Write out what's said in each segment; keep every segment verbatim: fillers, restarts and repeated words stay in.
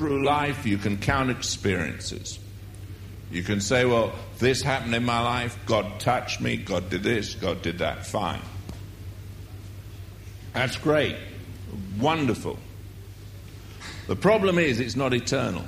through life, you can count experiences. You can say, well, this happened in my life, God touched me, God did this, God did that. Fine. That's great. Wonderful. The problem is it's not eternal.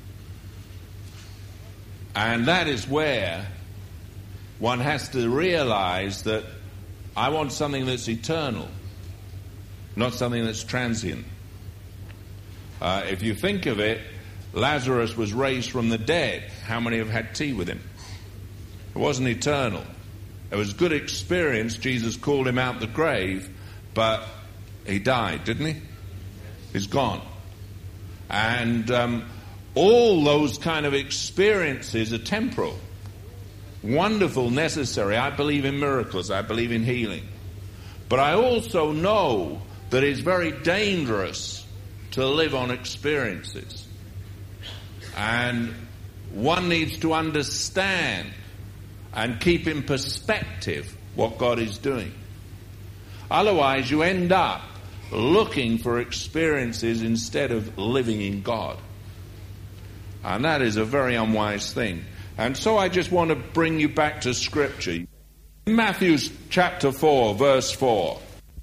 And that is where one has to realize that I want something that's eternal, not something that's transient. Uh, if you think of it, Lazarus was raised from the dead. How many have had tea with him? It wasn't eternal. It was a good experience. Jesus called him out the grave, but he died, didn't he? He's gone. And um, all those kind of experiences are temporal. Wonderful, necessary. I believe in miracles. I believe in healing. But I also know that it's very dangerous to live on experiences. And one needs to understand and keep in perspective what God is doing. Otherwise, you end up looking for experiences instead of living in God. And that is a very unwise thing. And so I just want to bring you back to Scripture. In Matthew chapter four, verse four,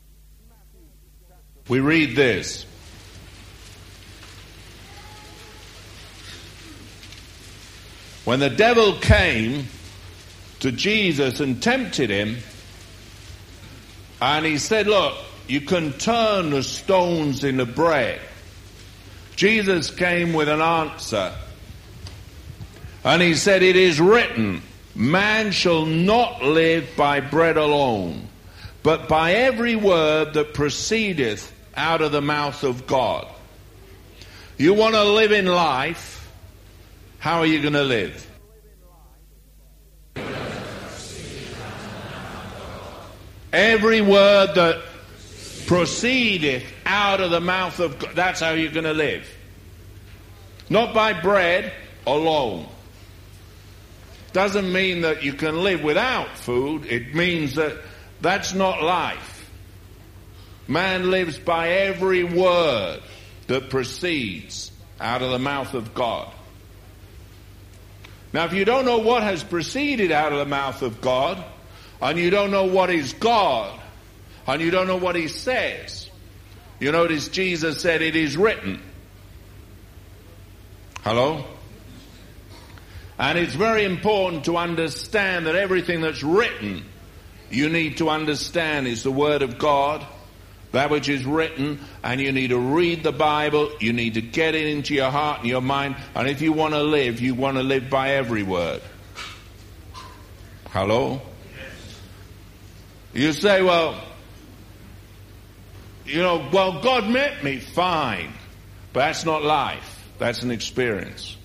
we read this. When the devil came to Jesus and tempted him, and he said, look, you can turn the stones into bread. Jesus came with an answer. And he said, it is written, man shall not live by bread alone, but by every word that proceedeth out of the mouth of God. You want to live in life, how are you going to live? Every word that proceedeth out of the mouth of God, that's how you're going to live. Not by bread alone. Doesn't mean that you can live without food. It means that that's not life. Man lives by every word that proceeds out of the mouth of God. Now, if you don't know what has proceeded out of the mouth of God, and you don't know what is God, and you don't know what he says, you notice Jesus said, it is written. Hello? And it's very important to understand that everything that's written, you need to understand is the Word of God, that which is written, and you need to read the Bible, you need to get it into your heart and your mind, and if you want to live, you want to live by every word. Hello? You say, well, you know, well, God met me, fine, but that's not life, that's an experience.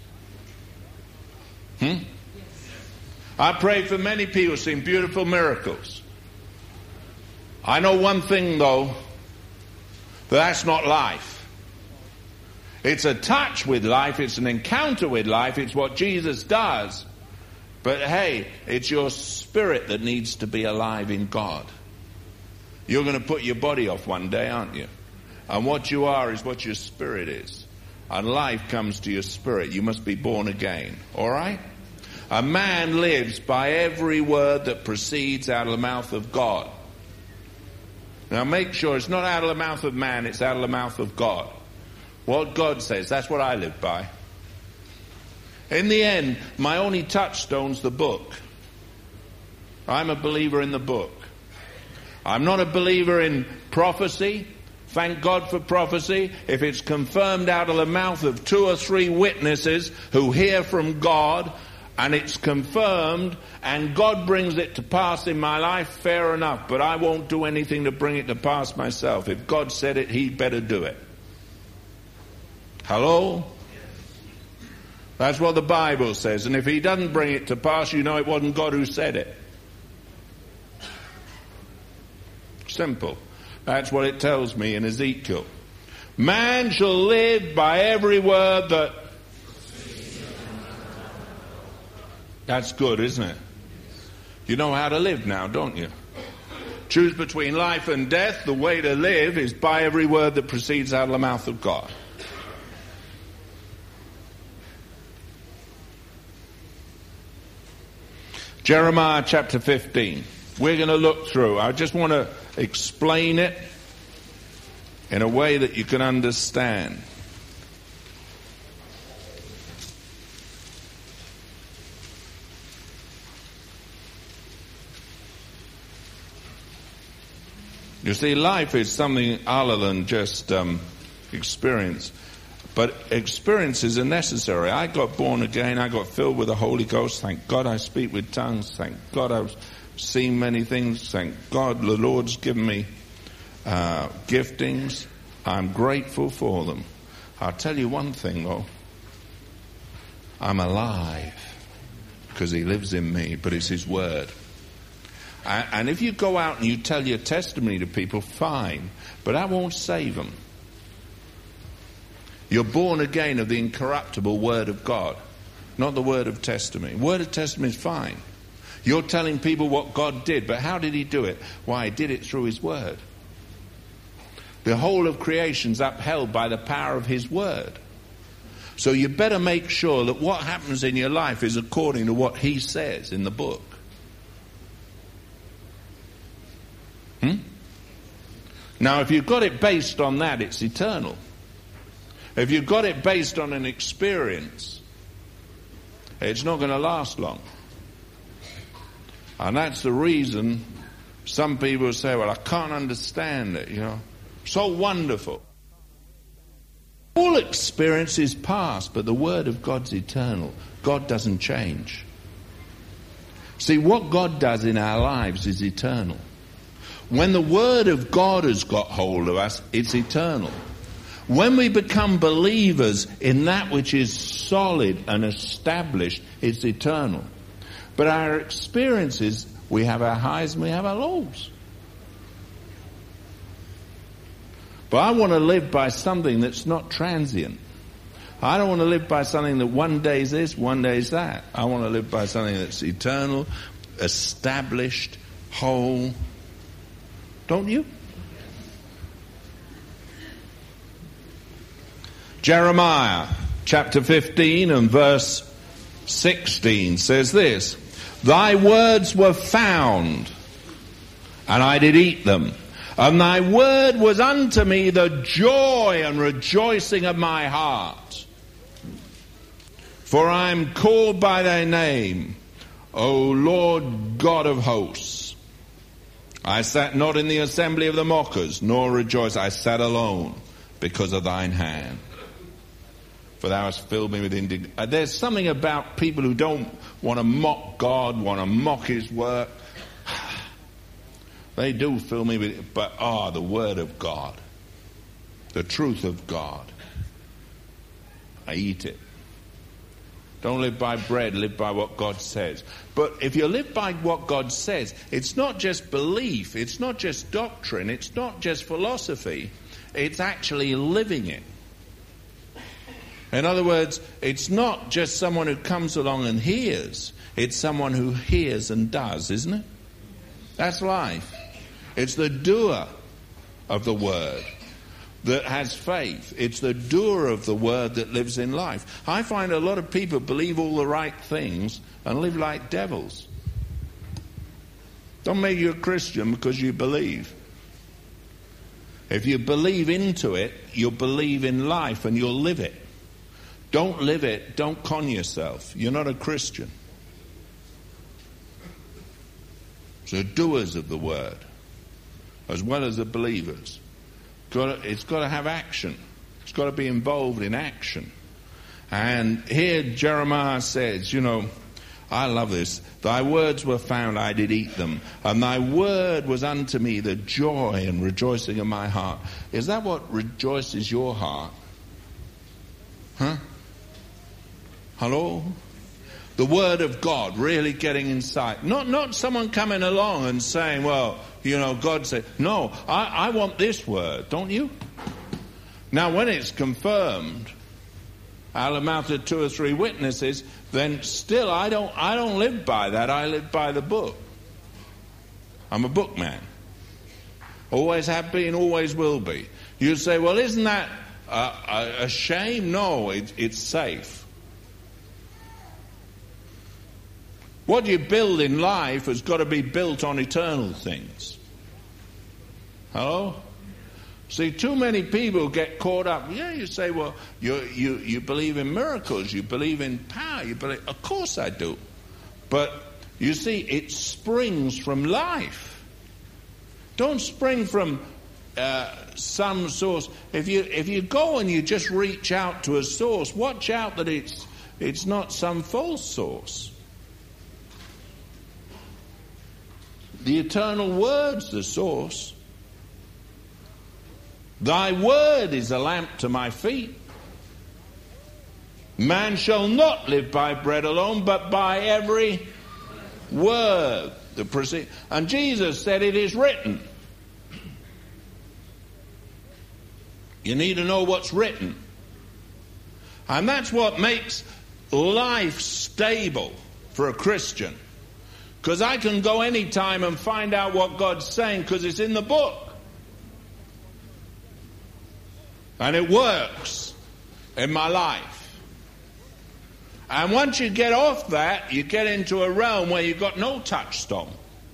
Hmm? I pray for many people seeing beautiful miracles. I know one thing, though, that's not life. It's a touch with life, it's an encounter with life, it's what Jesus does. But hey, it's your spirit that needs to be alive in God. You're going to put your body off one day, aren't you? And what you are is what your spirit is. And life comes to your spirit. You must be born again. All right? A man lives by every word that proceeds out of the mouth of God. Now make sure it's not out of the mouth of man, it's out of the mouth of God. What God says, that's what I live by. In the end, my only touchstone's the book. I'm a believer in the book. I'm not a believer in prophecy. Thank God for prophecy. If it's confirmed out of the mouth of two or three witnesses who hear from God, and it's confirmed, and God brings it to pass in my life, fair enough. But I won't do anything to bring it to pass myself. If God said it, He better do it. Hello? That's what the Bible says. And if He doesn't bring it to pass, you know it wasn't God who said it. Simple. That's what it tells me in Ezekiel. Man shall live by every word that... That's good, isn't it? You know how to live now, don't you? Choose between life and death. The way to live is by every word that proceeds out of the mouth of God. Jeremiah chapter fifteen. We're going to look through. I just want to explain it in a way that you can understand. You see, life is something other than just um, experience. But experiences are necessary. I got born again. I got filled with the Holy Ghost. Thank God I speak with tongues. Thank God I've seen many things. Thank God the Lord's given me uh, giftings. I'm grateful for them. I'll tell you one thing, though. I'm alive because He lives in me, but it's His Word. And if you go out and you tell your testimony to people, fine, but that won't save them. You're born again of the incorruptible Word of God, not the word of testimony. Word of testimony is fine. You're telling people what God did, but how did He do it? Why, He did it through His Word. The whole of creation's upheld by the power of His Word. So you better make sure that what happens in your life is according to what He says in the book. Hmm? Now, if you've got it based on that, it's eternal. If you've got it based on an experience, it's not going to last long. And that's the reason some people say, well, I can't understand it, you know. So wonderful. All experience is past, but the Word of God's eternal. God doesn't change. See, what God does in our lives is eternal. When the Word of God has got hold of us, it's eternal. When we become believers in that which is solid and established, it's eternal. But our experiences, we have our highs and we have our lows. But I want to live by something that's not transient. I don't want to live by something that one day is this, one day is that. I want to live by something that's eternal, established, whole. Don't you? Jeremiah chapter fifteen and verse sixteen says this: Thy words were found, and I did eat them. And thy word was unto me the joy and rejoicing of my heart. For I am called by thy name, O Lord God of hosts. I sat not in the assembly of the mockers, nor rejoiced. I sat alone because of thine hand. For thou hast filled me with indignation. Uh, there's something about people who don't want to mock God, want to mock His work. They do fill me with, but ah, the Word of God, the truth of God. I eat it. Don't live by bread, live by what God says. But if you live by what God says, it's not just belief, it's not just doctrine, it's not just philosophy, it's actually living it. In other words, it's not just someone who comes along and hears, it's someone who hears and does, isn't it? That's life. It's the doer of the word that has faith. It's the doer of the word that lives in life. I find a lot of people believe all the right things and live like devils. Don't make you a Christian because you believe. If you believe into it, you'll believe in life and you'll live it. Don't live it. Don't con yourself. You're not a Christian. So doers of the word, as well as the believers. Got to, it's got to have action. It's got to be involved in action. And here Jeremiah says, you know, I love this. Thy words were found, I did eat them. And thy word was unto me the joy and rejoicing of my heart. Is that what rejoices your heart? Huh? Hello? The word of God really getting inside. Not not someone coming along and saying, well, you know, God said, no, I, I want this word, don't you? Now, when it's confirmed out of the mouth of two or three witnesses, then still I don't I don't live by that. I live by the book. I'm a bookman. Always have been, always will be. You say, well, isn't that a, a, a shame? No, it, it's safe. What you build in life has got to be built on eternal things. Hello? See, too many people get caught up. Yeah, you say, well, you you you believe in miracles, you believe in power, you believe. Of course I do. But you see, it springs from life. Don't spring from uh, some source. If you if you go and you just reach out to a source, watch out that it's it's not some false source. The eternal word's the source. Thy word is a lamp to my feet. Man shall not live by bread alone, but by every word that proceeds. And Jesus said, it is written. You need to know what's written. And that's what makes life stable for a Christian. Because I can go any time and find out what God's saying because it's in the book. And it works in my life. And once you get off that, you get into a realm where you've got no touchstone.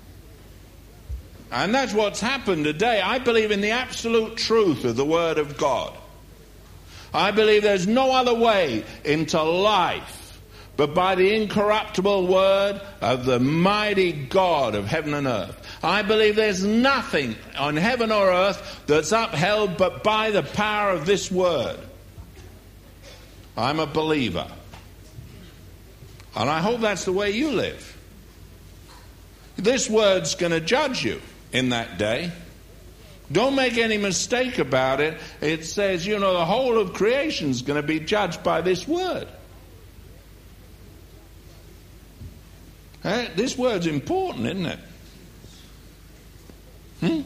And that's what's happened today. I believe in the absolute truth of the Word of God. I believe there's no other way into life but by the incorruptible word of the mighty God of heaven and earth. I believe there's nothing on heaven or earth that's upheld but by the power of this word. I'm a believer. And I hope that's the way you live. This word's going to judge you in that day. Don't make any mistake about it. It says, you know, the whole of creation's going to be judged by this word. Eh? This word's important, isn't it? Hmm?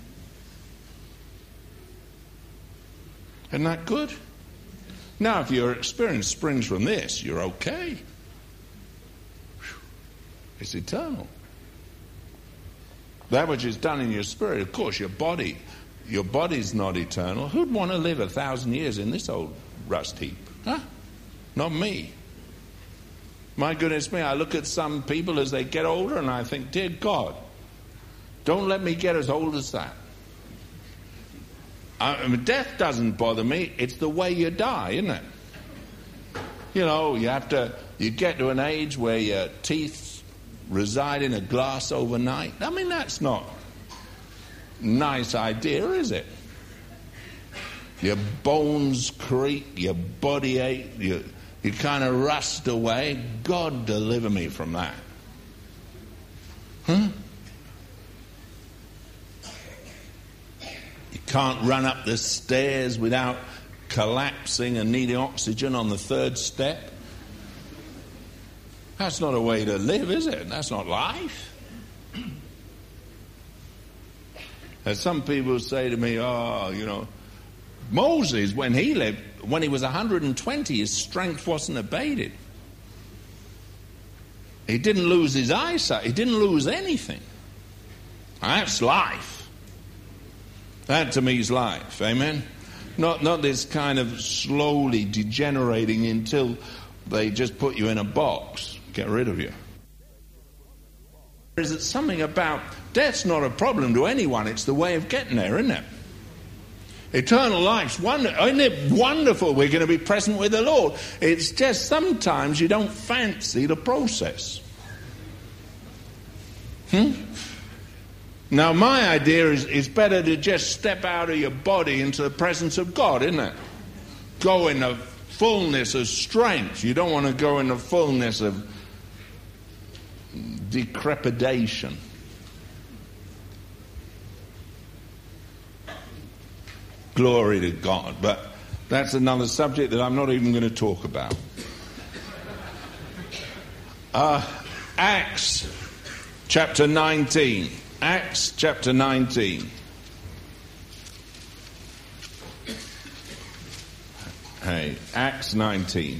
Isn't that good? Now, if your experience springs from this, you're okay. Whew. It's eternal. That which is done in your spirit, of course, your body, your body's not eternal. Who'd want to live a thousand years in this old rust heap? Huh? Not me. My goodness me, I look at some people as they get older and I think, dear God, don't let me get as old as that. I mean, death doesn't bother me. It's the way you die, isn't it? You know, you have to, you get to an age where your teeth reside in a glass overnight. I mean, that's not a nice idea, is it? Your bones creak, your body ache, you, you kind of rust away. God deliver me from that. Huh? You can't run up the stairs without collapsing and needing oxygen on the third step. That's not a way to live, is it? That's not life. As some people say to me, oh, you know, Moses, when he lived, when he was one hundred twenty, his strength wasn't abated. He didn't lose his eyesight. He didn't lose anything. That's life. That to me is life. Amen? Not, not this kind of slowly degenerating until they just put you in a box, get rid of you. Is it something about death's not a problem to anyone? It's the way of getting there, isn't it? Eternal life's wonderful. Isn't it wonderful we're going to be present with the Lord? It's just sometimes you don't fancy the process. Hmm? Now, my idea is it's better to just step out of your body into the presence of God, isn't it? Go in the fullness of strength. You don't want to go in the fullness of decrepitation. Glory to God. But that's another subject that I'm not even going to talk about. Uh, Acts chapter nineteen. Acts chapter nineteen. Hey, Acts nineteen.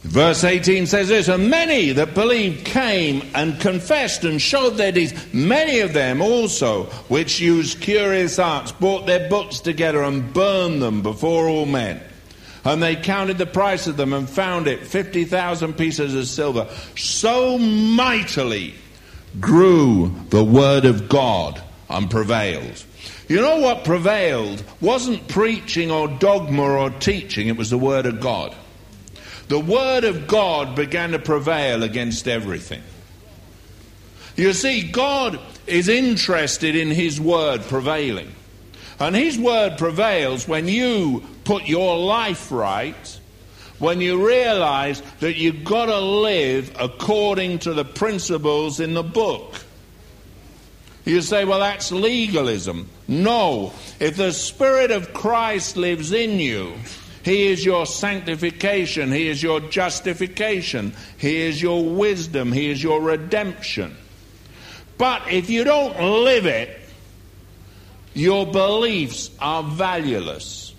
Verse eighteen says this, and many that believed came and confessed and showed their deeds. Many of them also, which used curious arts, brought their books together and burned them before all men. And they counted the price of them and found it fifty thousand pieces of silver. So mightily grew the word of God and prevailed. You know what prevailed wasn't preaching or dogma or teaching, it was the word of God. The word of God began to prevail against everything. You see, God is interested in his word prevailing. And his word prevails when you put your life right, when you realize that you've got to live according to the principles in the book. You say, well, that's legalism. No. If the Spirit of Christ lives in you, he is your sanctification. He is your justification. He is your wisdom. He is your redemption. But if you don't live it, your beliefs are valueless.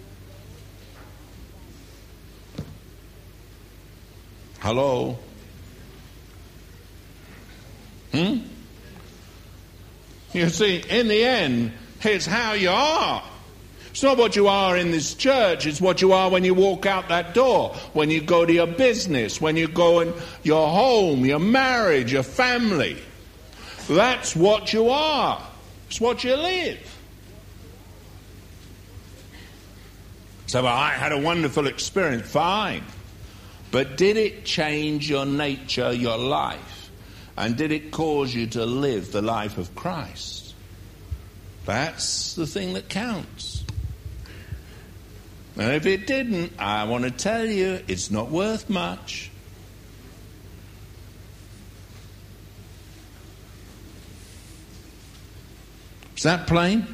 Hello? Hmm? You see, in the end, it's how you are. It's not what you are in this church, it's what you are when you walk out that door, when you go to your business, when you go in your home, your marriage, your family. That's what you are. It's what you live. So, well, I had a wonderful experience. Fine. But did it change your nature, your life? And did it cause you to live the life of Christ? That's the thing that counts. And if it didn't, I want to tell you, it's not worth much. Is that plain?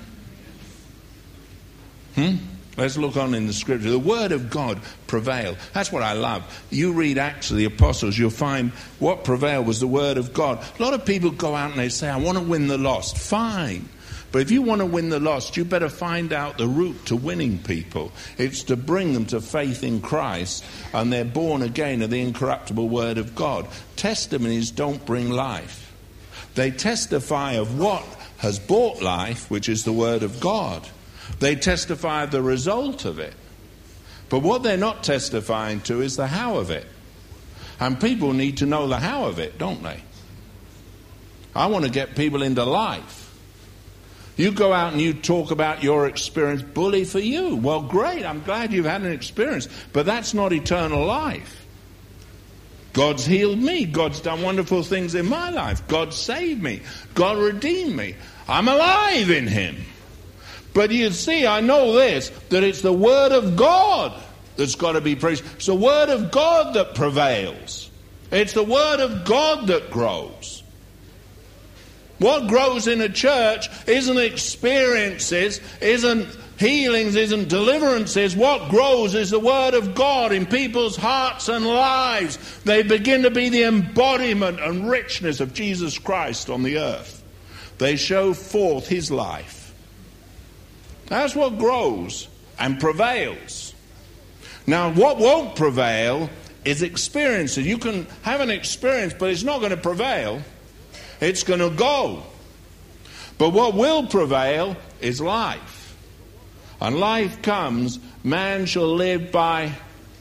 Hmm? Let's look on in the scripture. The word of God prevailed. That's what I love. You read Acts of the Apostles, you'll find what prevailed was the word of God. A lot of people go out and they say, I want to win the lost. Fine. But if you want to win the lost, you better find out the route to winning people. It's to bring them to faith in Christ, and they're born again of the incorruptible word of God. Testimonies don't bring life. They testify of what has brought life, which is the word of God. They testify of the result of it. But what they're not testifying to is the how of it. And people need to know the how of it, don't they? I want to get people into life. You go out and you talk about your experience, bully for you. Well, great, I'm glad you've had an experience, but that's not eternal life. God's healed me. God's done wonderful things in my life. God saved me. God redeemed me. I'm alive in him. But you see, I know this, that it's the word of God that's got to be preached. It's the word of God that prevails. It's the word of God that grows. What grows in a church isn't experiences, isn't healings, isn't deliverances. What grows is the word of God in people's hearts and lives. They begin to be the embodiment and richness of Jesus Christ on the earth. They show forth his life. That's what grows and prevails. Now, what won't prevail is experiences. You can have an experience, but it's not going to prevail. It's going to go. But what will prevail is life. And life comes, man shall live by...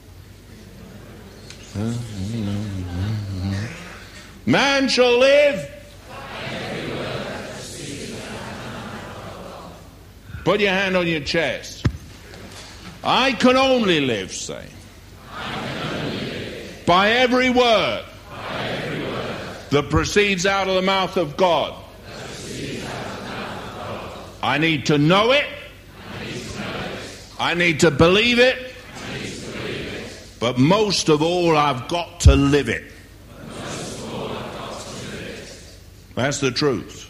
Man shall live... Put your hand on your chest. I can only live, say. By every word that proceeds out of the mouth of God. I need to know it. I need to believe it. But most of all, I've got to live it. That's the truth.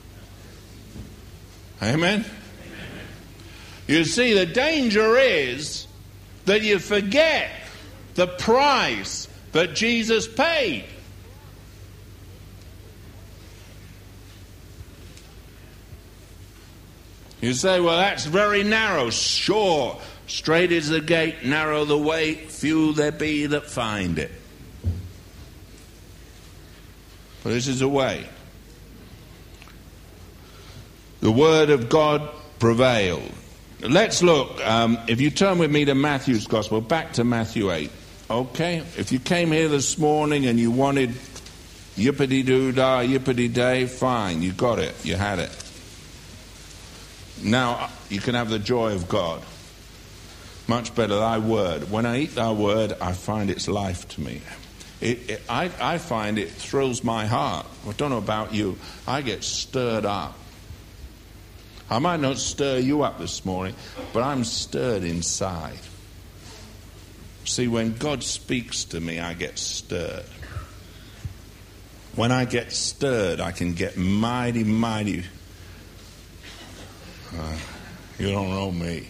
Amen? You see, the danger is that you forget the price that Jesus paid. You say, well, that's very narrow. Sure, straight is the gate, narrow the way, few there be that find it. But this is a way. The word of God prevailed. Let's look, um, if you turn with me to Matthew's Gospel, back to Matthew eight. Okay? If you came here this morning and you wanted yippity-doo-dah, yippity-day, fine, you got it, you had it. Now you can have the joy of God. Much better thy word. When I eat thy word, I find its life to me. It, it, I, I find it thrills my heart. I don't know about you. I get stirred up. I might not stir you up this morning, but I'm stirred inside. See, when God speaks to me, I get stirred. When I get stirred, I can get mighty, mighty. Uh, you don't know me.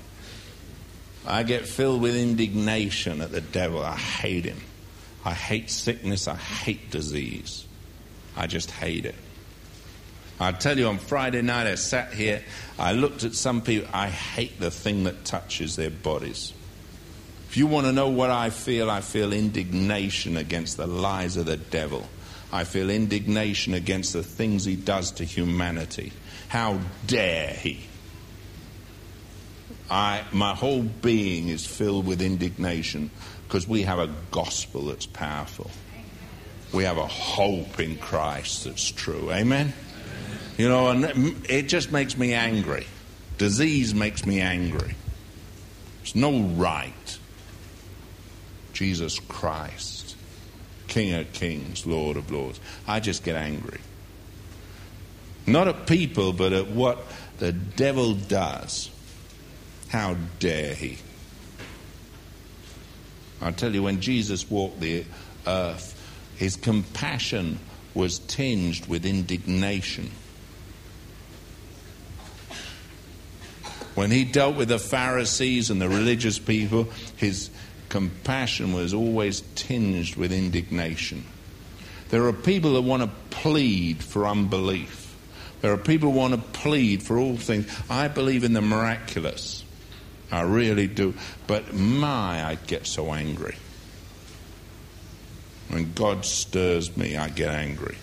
I get filled with indignation at the devil. I hate him. I hate sickness. I hate disease. I just hate it. I tell you, on Friday night I sat here, I looked at some people. I hate the thing that touches their bodies. If you want to know what I feel, I feel indignation against the lies of the devil. I feel indignation against the things he does to humanity. How dare he? I, my whole being is filled with indignation because we have a gospel that's powerful. We have a hope in Christ that's true. Amen? You know, and it just makes me angry. Disease makes me angry. There's no right. Jesus Christ, King of Kings, Lord of Lords. I just get angry. Not at people, but at what the devil does. How dare he? I tell you, when Jesus walked the earth, his compassion was tinged with indignation. When he dealt with the Pharisees and the religious people, his compassion was always tinged with indignation. There are people that want to plead for unbelief. There are people who want to plead for all things. I believe in the miraculous. I really do. But my, I get so angry. When God stirs me, I get angry.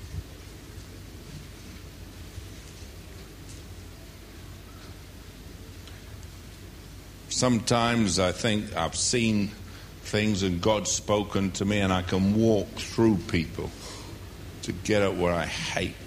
Sometimes I think I've seen things and God's spoken to me and I can walk through people to get at what I hate.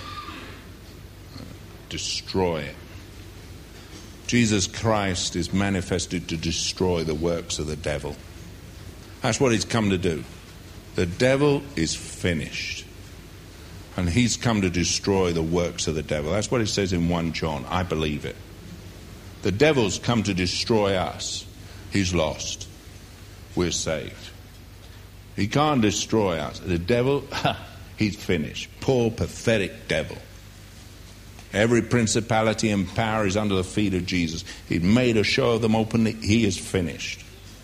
Destroy it. Jesus Christ is manifested to destroy the works of the devil. That's what he's come to do. The devil is finished. And he's come to destroy the works of the devil. That's what it says in First John. I believe it. The devil's come to destroy us. He's lost. We're saved. He can't destroy us. The devil, he's finished. Poor, pathetic devil. Every principality and power is under the feet of Jesus. He made a show of them openly. He is finished.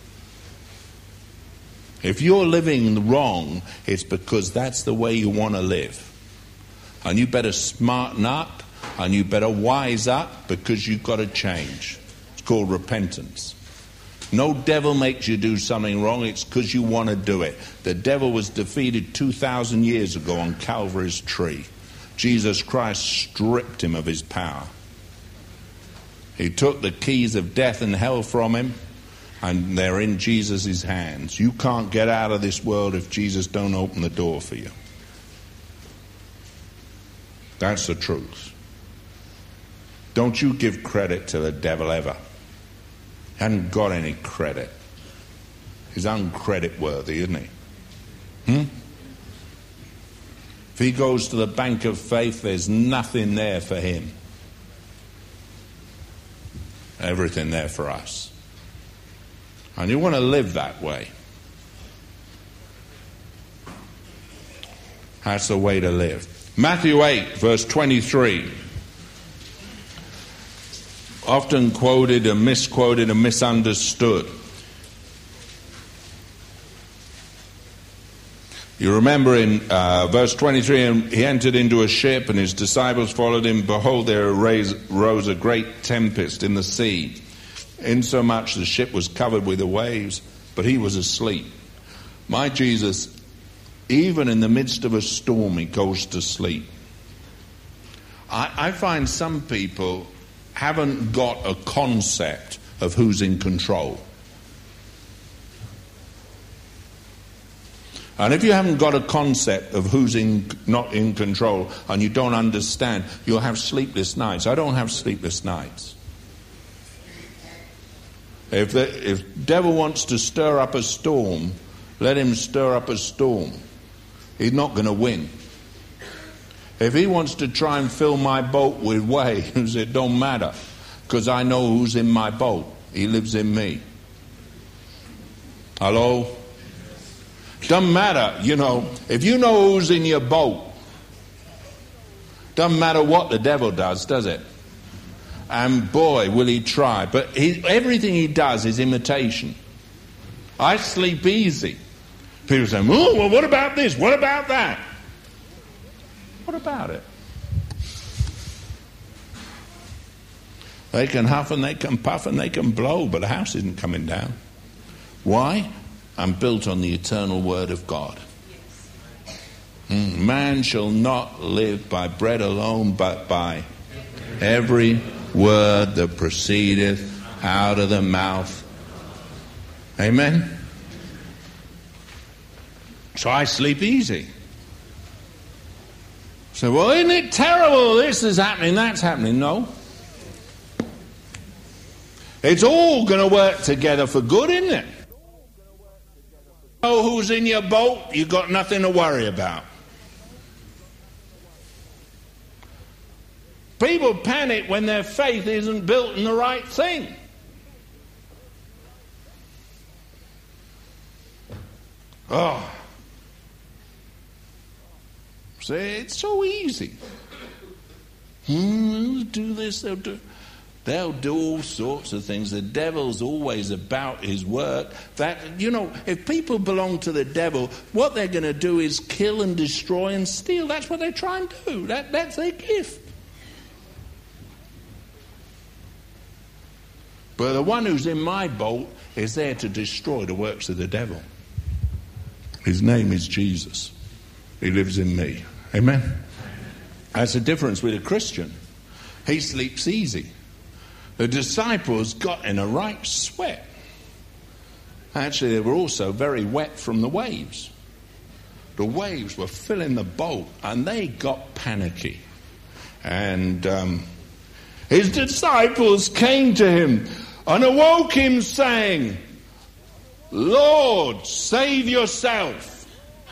If you're living wrong, it's because that's the way you want to live. And you better smarten up and you better wise up because you've got to change. It's called repentance. No devil makes you do something wrong. It's because you want to do it. The devil was defeated two thousand years ago on Calvary's tree. Jesus Christ stripped him of his power. He took the keys of death and hell from him, and they're in Jesus' hands. You can't get out of this world if Jesus don't open the door for you. That's the truth. Don't you give credit to the devil ever. He hasn't got any credit. He's uncredit worthy, isn't he? Hmm? If he goes to the bank of faith, there's nothing there for him. Everything there for us. And you want to live that way. That's the way to live. Matthew eight, verse twenty-three. Often quoted and misquoted and misunderstood. You remember in uh, verse twenty-three, and he entered into a ship and his disciples followed him. Behold, there arose, rose a great tempest in the sea, insomuch the ship was covered with the waves, but he was asleep. My Jesus even in the midst of a storm, he goes to sleep. I, I find some people haven't got a concept of who's in control. And if you haven't got a concept of who's in, not in control, and you don't understand, you'll have sleepless nights. I don't have sleepless nights. If the if devil wants to stir up a storm, let him stir up a storm. He's not going to win. If he wants to try and fill my boat with waves, it don't matter, because I know who's in my boat. He lives in me. Hello? Doesn't matter, you know, if you know who's in your boat, doesn't matter what the devil does, does it? And boy, will he try. But he, everything he does is imitation. I sleep easy. People say, oh, well, what about this? What about that? What about it? They can huff and they can puff and they can blow, but the house isn't coming down. Why? I'm built on the eternal word of God. Mm, man shall not live by bread alone, but by every word that proceedeth out of the mouth. Amen? So I sleep easy. So, well, isn't it terrible? This is happening, that's happening. No. It's all going to work together for good, isn't it? Oh, who's in your boat? You've got nothing to worry about. People panic when their faith isn't built in the right thing. Oh. See, it's so easy. Hmm, they'll do this, they'll do... They'll do all sorts of things. The devil's always about his work. That, you know, if people belong to the devil, what they're going to do is kill and destroy and steal. That's what they try and do. That, that's their gift. But the one who's in my boat is there to destroy the works of the devil. His name is Jesus. He lives in me. Amen? That's the difference with a Christian. He sleeps easy. The disciples got in a right sweat. Actually, they were also very wet from the waves. The waves were filling the boat, and they got panicky. And um, his disciples came to him and awoke him, saying, Lord, save yourself.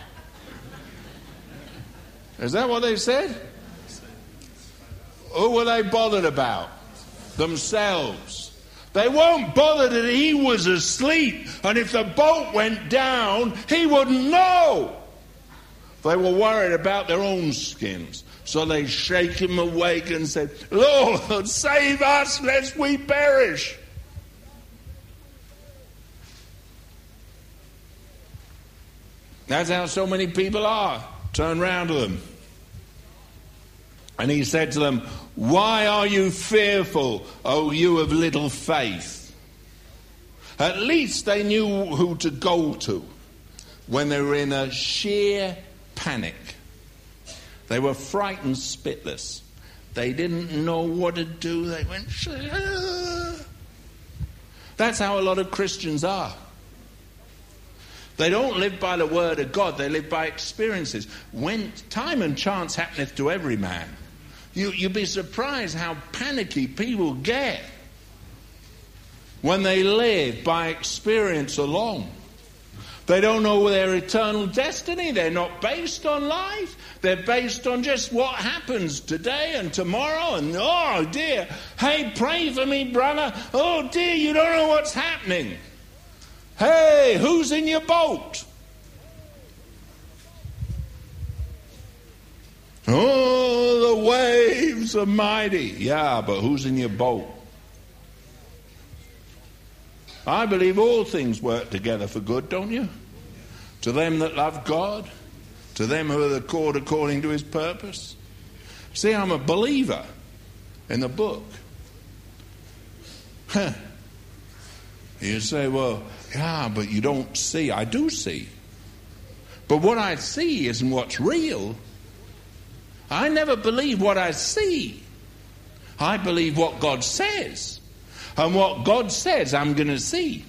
Is that what they said? Who were they bothered about? Themselves. They weren't bothered that he was asleep, and if the boat went down, he wouldn't know. They were worried about their own skins. So they shake him awake and said, Lord, save us, lest we perish. That's how so many people are. Turn round to them. And he said to them, why are you fearful, O you of little faith? At least they knew who to go to when they were in a sheer panic. They were frightened spitless. They didn't know what to do. They went, ah. That's how a lot of Christians are. They don't live by the word of God. They live by experiences. When time and chance happeneth to every man. You, you'd be surprised how panicky people get when they live by experience alone. They don't know their eternal destiny. They're not based on life. They're based on just what happens today and tomorrow. And, oh, dear, hey, pray for me, brother. Oh, dear, you don't know what's happening. Hey, who's in your boat? Oh, the waves are mighty. Yeah, but who's in your boat? I believe all things work together for good, don't you? To them that love God, to them who are called according to his purpose. See, I'm a believer in the book. Huh. You say, well, yeah, but you don't see. I do see. But what I see isn't what's real. I never believe what I see. I believe what God says. And what God says I'm going to see.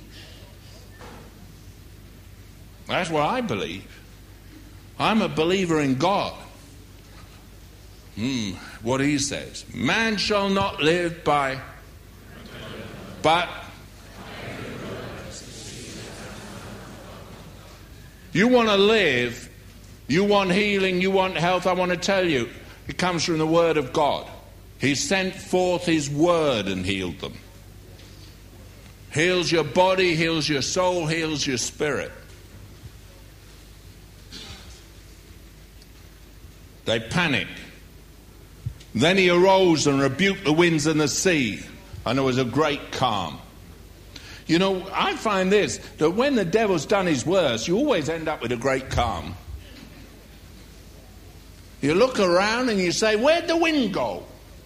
That's what I believe. I'm a believer in God. Hmm, what he says. Man shall not live by, but you want to live, you want healing, you want health, I want to tell you, it comes from the Word of God. He sent forth His Word and healed them. Heals your body, heals your soul, heals your spirit. They panic. Then he arose and rebuked the winds and the sea, and there was a great calm. You know, I find this, that when the devil's done his worst, you always end up with a great calm. You look around and you say, where'd the wind go?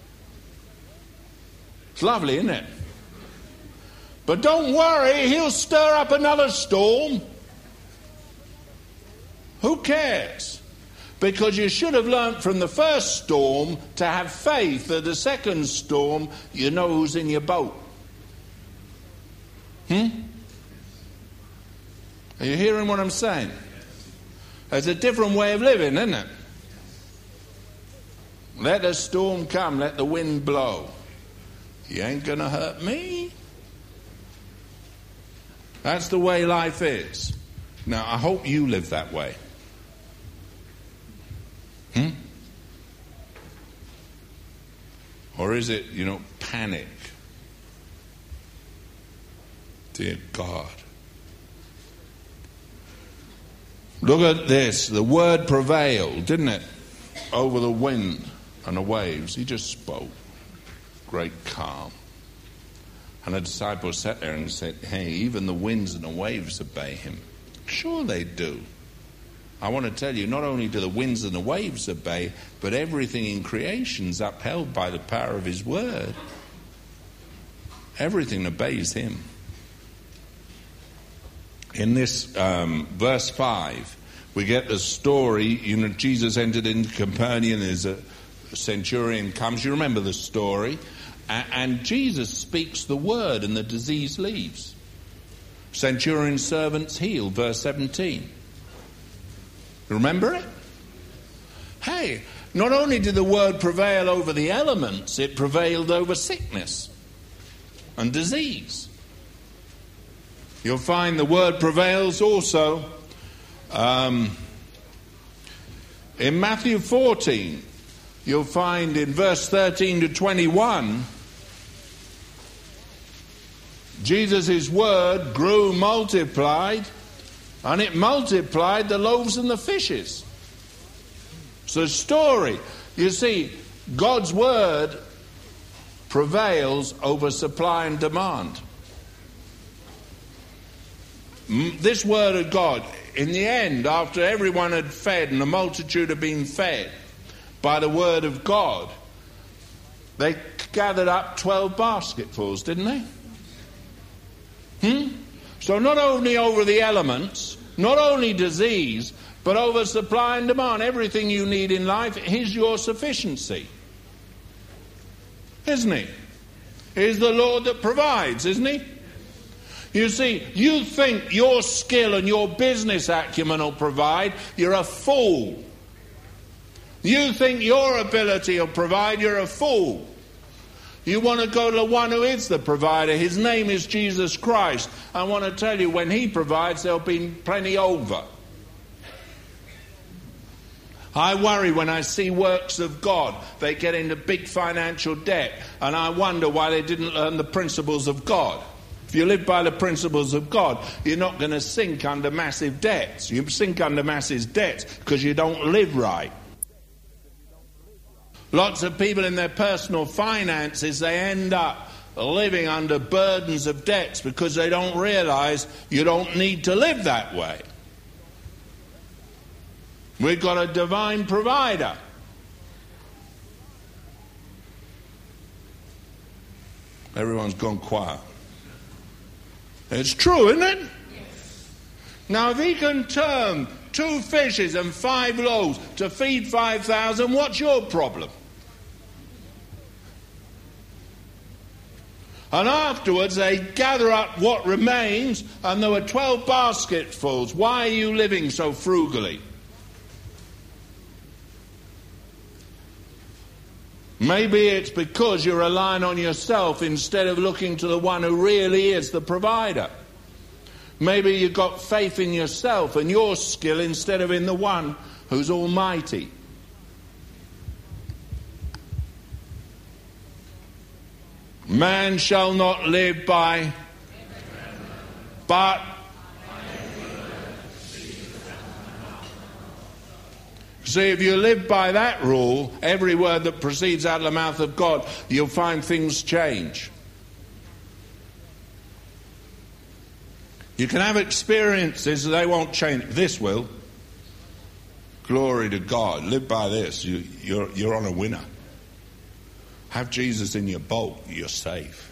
It's lovely, isn't it? But don't worry, he'll stir up another storm. Who cares? Because you should have learnt from the first storm to have faith that the second storm, you know who's in your boat. Hmm? Are you hearing what I'm saying? There's a different way of living, isn't it? Let the storm come, let the wind blow. You ain't going to hurt me. That's the way life is. Now, I hope you live that way. Hmm? Or is it, you know, panic? Dear God. Look at this. The word prevailed, didn't it? Over the wind and the waves. He just spoke. Great calm. And the disciples sat there and said, hey, even the winds and the waves obey him. Sure they do. I want to tell you, not only do the winds and the waves obey, but everything in creation is upheld by the power of his word. Everything obeys him. In this um, verse five, we get the story, you know, Jesus entered into Capernaum, there's a centurion comes, you remember the story, and, and Jesus speaks the word and the disease leaves. Centurion's servant's healed, verse seventeen. Remember it? Hey, not only did the word prevail over the elements, it prevailed over sickness and disease. You'll find the word prevails also um, in Matthew fourteen. You'll find in verse thirteen to twenty-one, Jesus' word grew, multiplied, and it multiplied the loaves and the fishes. It's a story. You see, God's word prevails over supply and demand. This word of God, in the end, after everyone had fed and the multitude had been fed by the word of God, they gathered up twelve basketfuls, didn't they? Hmm? So not only over the elements, not only disease, but over supply and demand, everything you need in life is your sufficiency. Isn't he? He's the Lord that provides, isn't he? You see, you think your skill and your business acumen will provide, you're a fool. You think your ability will provide, you're a fool. You want to go to the one who is the provider. His name is Jesus Christ. I want to tell you, when he provides, there'll be plenty over. I worry when I see works of God, they get into big financial debt, and I wonder why they didn't learn the principles of God. If you live by the principles of God, you're not going to sink under massive debts. You sink under massive debts because you don't live right. Lots of people in their personal finances, they end up living under burdens of debts because they don't realize you don't need to live that way. We've got a divine provider. Everyone's gone quiet. It's true, isn't it? Now, if he can turn two fishes and five loaves to feed five thousand, what's your problem? And afterwards they gather up what remains, and there were twelve basketfuls. Why are you living so frugally? Maybe it's because you're relying on yourself instead of looking to the one who really is the provider. Maybe you've got faith in yourself and your skill instead of in the one who's almighty. Man shall not live by, but see, if you live by that rule, every word that proceeds out of the mouth of God, you'll find things change. You can have experiences, they won't change. This will. Glory to God. Live by this. You, you're, you're on a winner. Have Jesus in your boat. You're safe.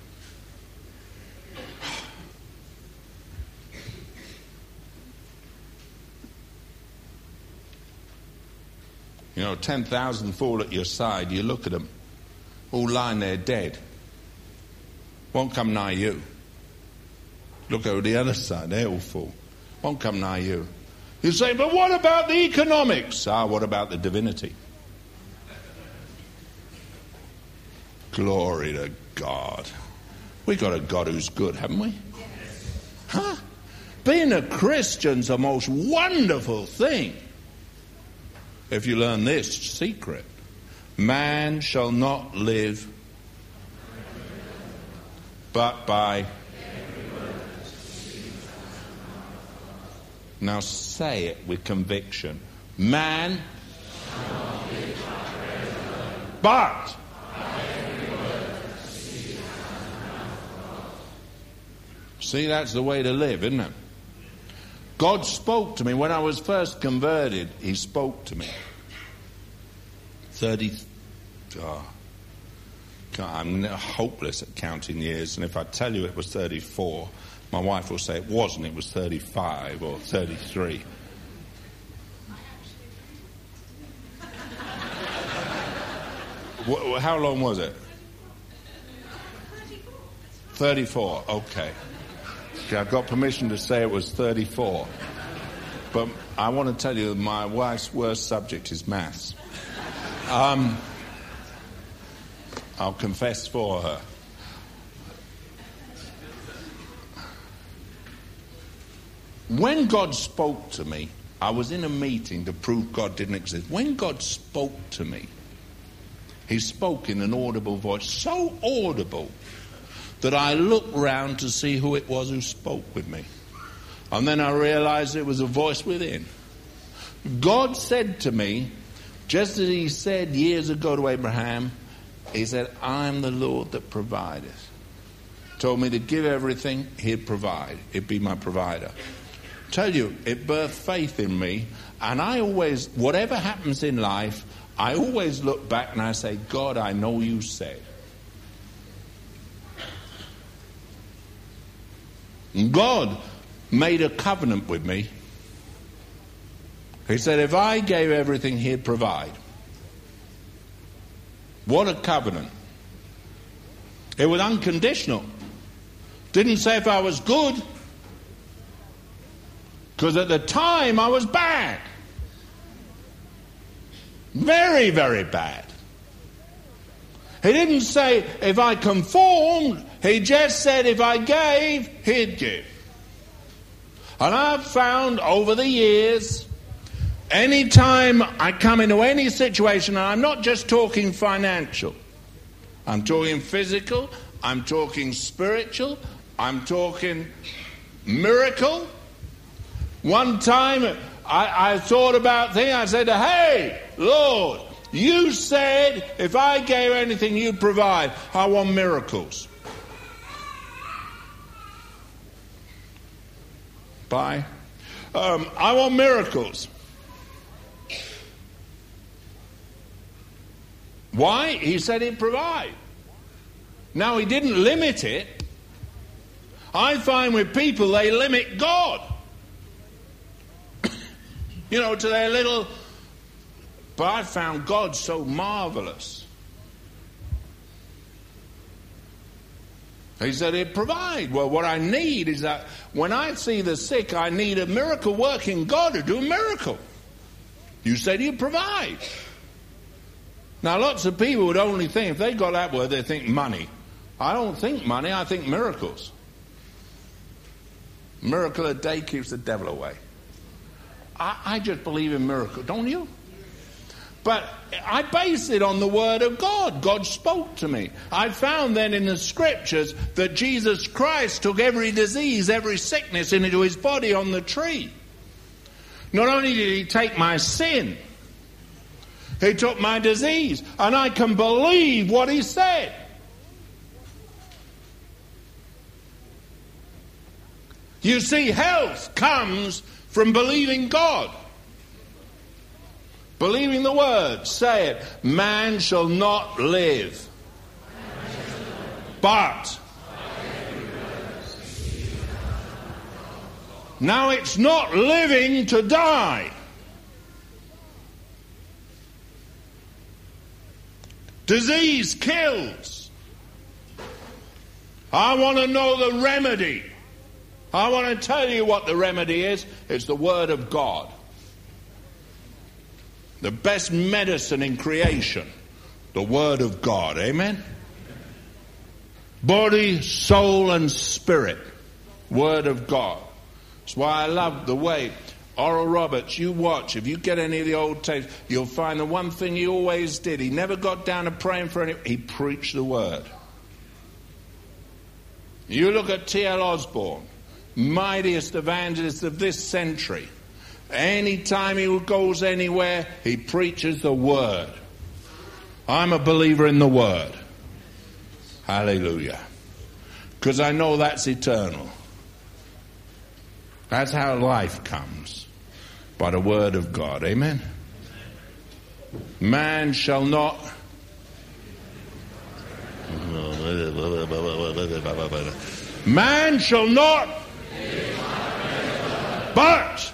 You know, ten thousand fall at your side. You look at them, all lying there dead. Won't come nigh you. Look over the other side, they all fall. Won't come nigh you. You say, but what about the economics? Ah, what about the divinity? Glory to God. We've got a God who's good, haven't we? Huh? Being a Christian's the most wonderful thing. If you learn this secret, man shall not live but by... Now say it with conviction. Man but see, that's the way to live, isn't it? God spoke to me when I was first converted. He spoke to me. Thirty. Oh, I'm hopeless at counting years, and if I tell you it was thirty-four, my wife will say it wasn't. It was thirty-five or thirty-three. How long was it? thirty-four. Okay. I've got permission to say it was thirty-four. But I want to tell you that my wife's worst subject is maths. Um, I'll confess for her. When God spoke to me, I was in a meeting to prove God didn't exist. When God spoke to me, he spoke in an audible voice, so audible that I looked round to see who it was who spoke with me. And then I realized it was a voice within. God said to me, just as he said years ago to Abraham, he said, I'm the Lord that provideth. Told me to give everything, he'd provide. He'd be my provider. Tell you, it birthed faith in me. And I always, whatever happens in life, I always look back and I say, God, I know you said. God made a covenant with me. He said, if I gave everything, he'd provide. What a covenant. It was unconditional. Didn't say if I was good. Because at the time I was bad. Very, very bad. He didn't say if I conformed. He just said if I gave, he'd give. And I've found over the years, any time I come into any situation, and I'm not just talking financial, I'm talking physical, I'm talking spiritual, I'm talking miracle. One time I, I thought about things, I said, hey, Lord, you said if I gave anything you'd provide. I want miracles. Bye. Um, I want miracles. Why? He said he'd provide. Now, he didn't limit it. I find with people, they limit God. You know, to their little... But I found God so marvelous. He said he'd provide. Well, what I need is that when I see the sick, I need a miracle-working God to do a miracle. You said he'd provide. Now, lots of people would only think, if they got that word, they think money. I don't think money, I think miracles. Miracle a day keeps the devil away. I, I just believe in miracles, don't you? But I base it on the Word of God. God spoke to me. I found then in the Scriptures that Jesus Christ took every disease, every sickness into his body on the tree. Not only did he take my sin, he took my disease. And I can believe what he said. You see, health comes from believing God. Believing the word. Say it. Man shall not live, but. Now it's not living to die. Disease kills. I want to know the remedy. I want to tell you what the remedy is. It's the Word of God. The best medicine in creation. The Word of God. Amen? Body, soul, and spirit. Word of God. That's why I love the way Oral Roberts, you watch, if you get any of the old tapes, you'll find the one thing he always did. He never got down to praying for anyone. He preached the Word. You look at T L Osborne, mightiest evangelist of this century. Any time he goes anywhere, he preaches the Word. I'm a believer in the Word. Hallelujah. Because I know that's eternal. That's how life comes. By the Word of God. Amen? Man shall not... Man shall not... But...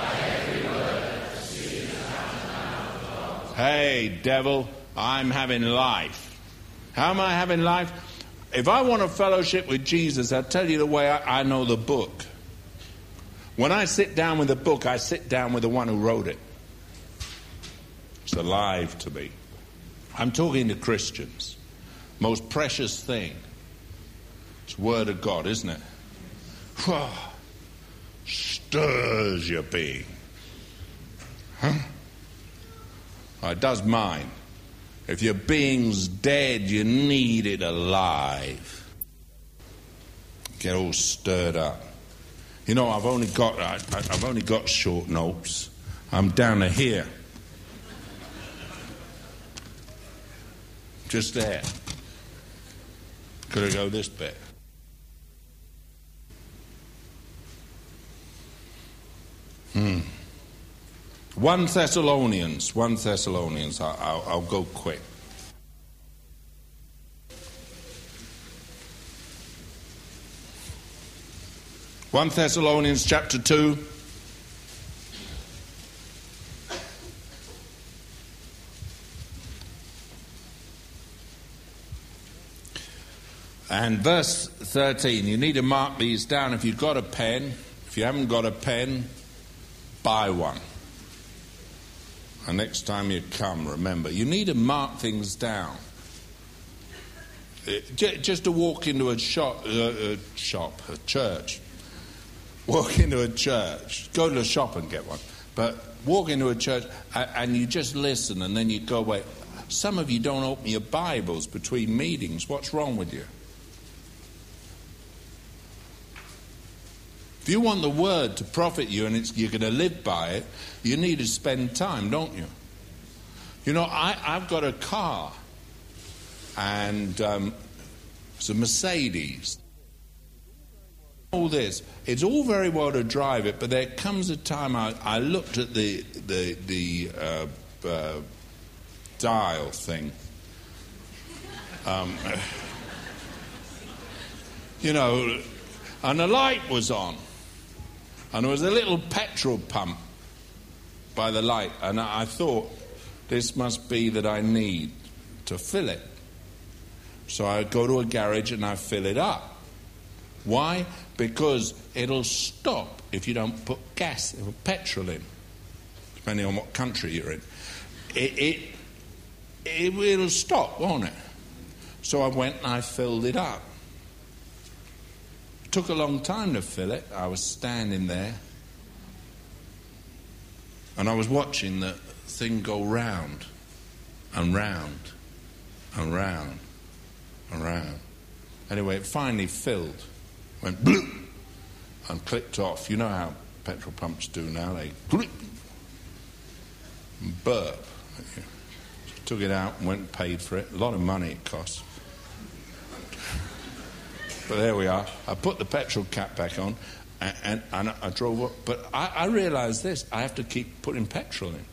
Hey, devil, I'm having life. How am I having life? If I want a fellowship with Jesus, I'll tell you the way I, I know the book. When I sit down with a book, I sit down with the one who wrote it. It's alive to me. I'm talking to Christians. Most precious thing. It's Word of God, isn't it? Whew. Stirs your being. Huh? It does mine. If your being's dead, you need it alive. Get all stirred up. You know, I've only got I, I've only got short notes. I'm down to here. Just there. Could I go this bit? Hmm. One Thessalonians, one Thessalonians, I'll, I'll, I'll go quick. One Thessalonians chapter two. And verse thirteen, you need to mark these down if you've got a pen. If you haven't got a pen, buy one. And next time you come, remember, you need to mark things down. Just to walk into a shop, uh, a shop, a church. Walk into a church. Go to a shop and get one. But walk into a church and you just listen and then you go away. Some of you don't open your Bibles between meetings. What's wrong with you? If you want the Word to profit you and it's, you're going to live by it, you need to spend time, don't you? You know, I, I've got a car, and um, it's a Mercedes. All this, it's all very well to drive it, but there comes a time I, I looked at the the the uh, uh, dial thing. Um, you know, and the light was on. And there was a little petrol pump by the light, and I thought, this must be that I need to fill it. So I go to a garage and I fill it up. Why? Because it'll stop if you don't put gas or petrol in, depending on what country you're in. It, it, it, it'll stop, won't it? So I went and I filled it up. It took a long time to fill it. I was standing there and I was watching the thing go round and round and round and round. Anyway, it finally filled, went bloop, and clicked off. You know how petrol pumps do now, they bloop and burp. So took it out and went and paid for it. A lot of money it cost. But there we are. I put the petrol cap back on and, and, and I drove up. But I, I realised this, I have to keep putting petrol in.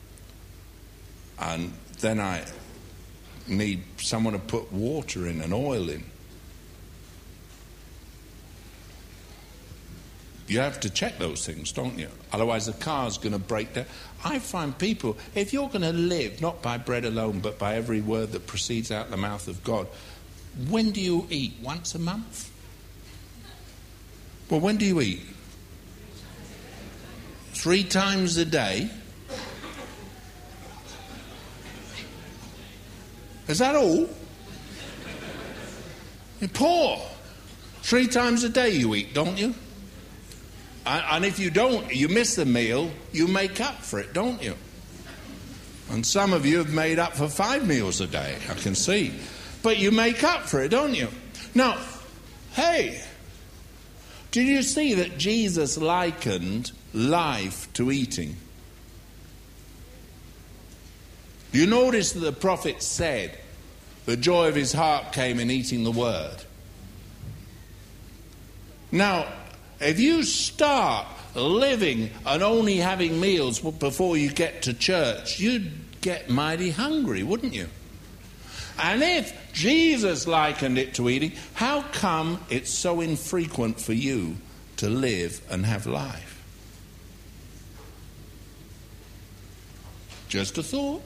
And then I need someone to put water in and oil in. You have to check those things, don't you? Otherwise the car's going to break down. I find people, if you're going to live not by bread alone but by every word that proceeds out of the mouth of God, when do you eat? Once a month? Well, when do you eat? Three times a day? Is that all? You're poor. Three times a day you eat, don't you? And if you don't, you miss the meal, you make up for it, don't you? And some of you have made up for five meals a day, I can see. But you make up for it, don't you? Now, hey, did you see that Jesus likened life to eating? You notice that the prophet said the joy of his heart came in eating the word. Now, if you start living and only having meals before you get to church, you'd get mighty hungry, wouldn't you? And if Jesus likened it to eating, how come it's so infrequent for you to live and have life? Just a thought.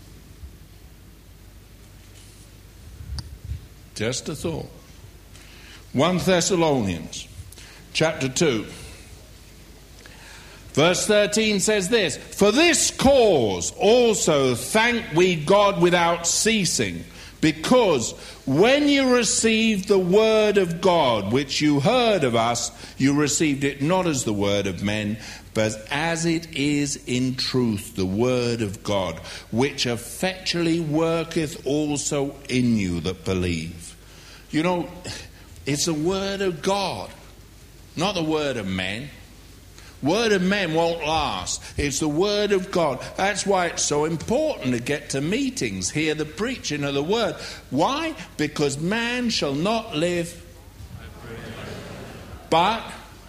Just a thought. First Thessalonians chapter two. Verse thirteen says this, "For this cause also thank we God without ceasing, because when you received the word of God, which you heard of us, you received it not as the word of men, but as it is in truth the word of God, which effectually worketh also in you that believe." You know, it's the word of God, not the word of men. Word of men won't last. It's the word of God. That's why it's so important to get to meetings, hear the preaching of the word. Why? Because man shall not live but.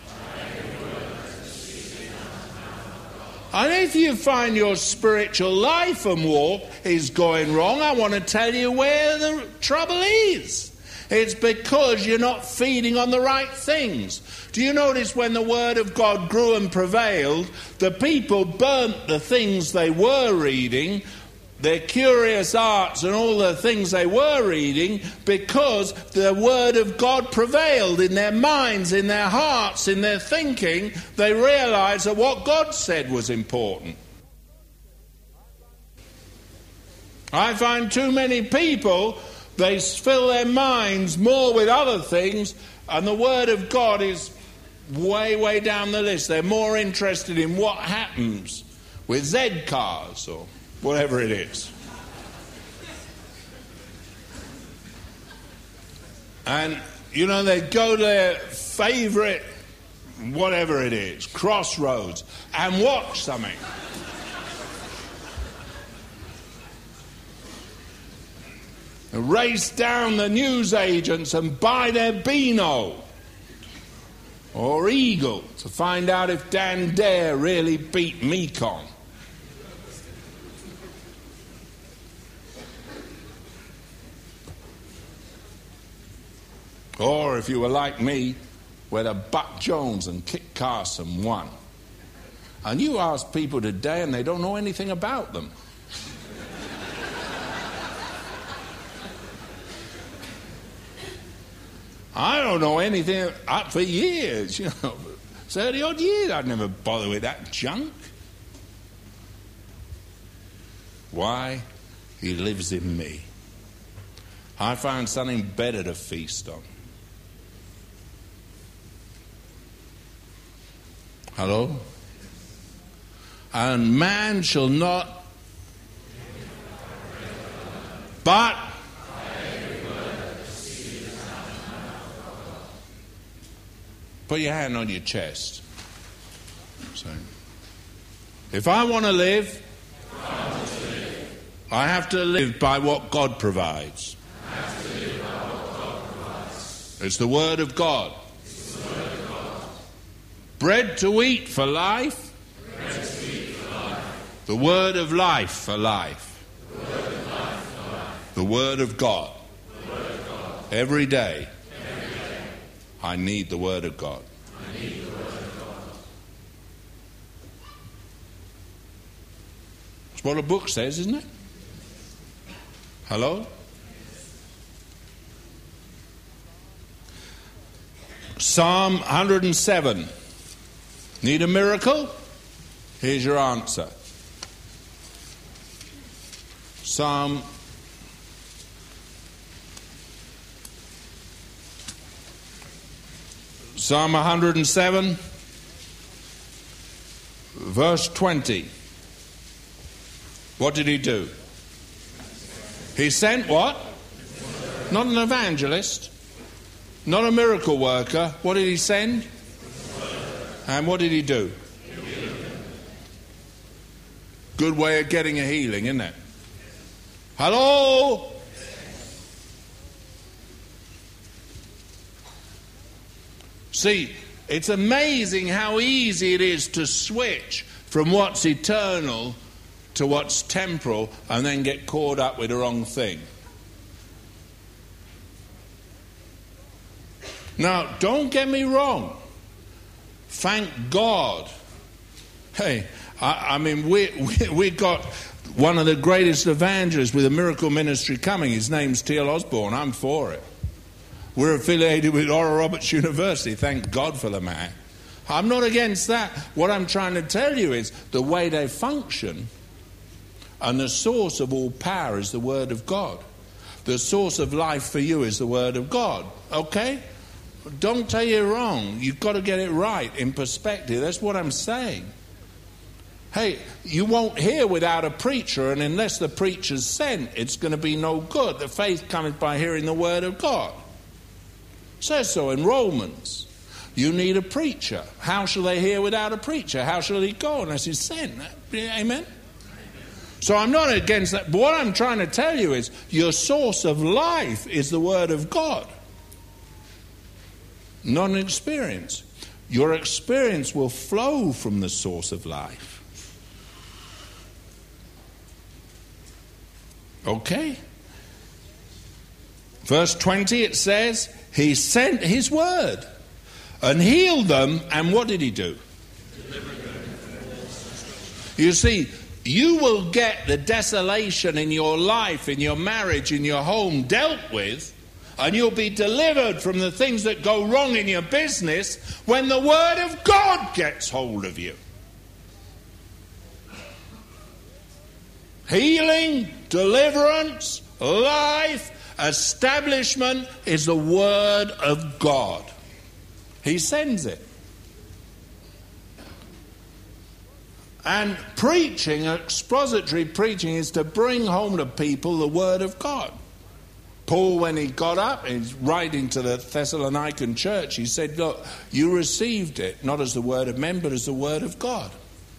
And if you find your spiritual life and walk is going wrong, I want to tell you where the trouble is. It's because you're not feeding on the right things. Do you notice when the word of God grew and prevailed, the people burnt the things they were reading, their curious arts and all the things they were reading, because the word of God prevailed in their minds, in their hearts, in their thinking. They realized that what God said was important. I find too many people, they fill their minds more with other things, and the word of God is way, way down the list. They're more interested in what happens with Z cars or whatever it is. And, you know, they go to their favourite, whatever it is, Crossroads, and watch something. Race down the newsagents and buy their Beano or Eagle to find out if Dan Dare really beat Mekong. Or if you were like me, whether Buck Jones and Kit Carson won. And you ask people today and they don't know anything about them. I don't know anything up for years, you know. thirty odd years I'd never bother with that junk. Why? He lives in me. I found something better to feast on. Hello? And man shall not, but put your hand on your chest. So, if I want to live, I have to live by what God provides. It's the Word of God. Bread to eat for life. The Word of life for life. The Word of God. Every day. I need the Word of God. I need the Word of God. That's what a book says, isn't it? Hello? Psalm one hundred seven. Need a miracle? Here's your answer. Psalm Psalm one hundred seven, verse twenty. What did he do? He sent what? Not an evangelist, not a miracle worker. What did he send? And what did he do? Good way of getting a healing, isn't it? Hello? See, it's amazing how easy it is to switch from what's eternal to what's temporal and then get caught up with the wrong thing. Now, don't get me wrong. Thank God. Hey, I, I mean, we, we, we got one of the greatest evangelists with a miracle ministry coming. His name's T L Osborne. I'm for it. We're affiliated with Oral Roberts University. Thank God for the man. I'm not against that. What I'm trying to tell you is the way they function and the source of all power is the Word of God. The source of life for you is the Word of God. Okay? Don't tell you wrong. You've got to get it right in perspective. That's what I'm saying. Hey, you won't hear without a preacher, and unless the preacher's sent, it's going to be no good. The faith cometh by hearing the Word of God. It says so in Romans. You need a preacher. How shall they hear without a preacher? How shall he go unless he's sent? Amen? So I'm not against that. But what I'm trying to tell you is your source of life is the Word of God. Not an experience. Your experience will flow from the source of life. Okay? Verse twenty, it says, he sent his word and healed them. And what did he do? You see, you will get the desolation in your life, in your marriage, in your home dealt with, and you'll be delivered from the things that go wrong in your business when the Word of God gets hold of you. Healing, deliverance, life, establishment is the Word of God. He sends it. And preaching, expository preaching, is to bring home to people the Word of God. Paul, when he got up, he's writing to the Thessalonican church, he said, look, you received it, not as the word of men, but as the Word of God.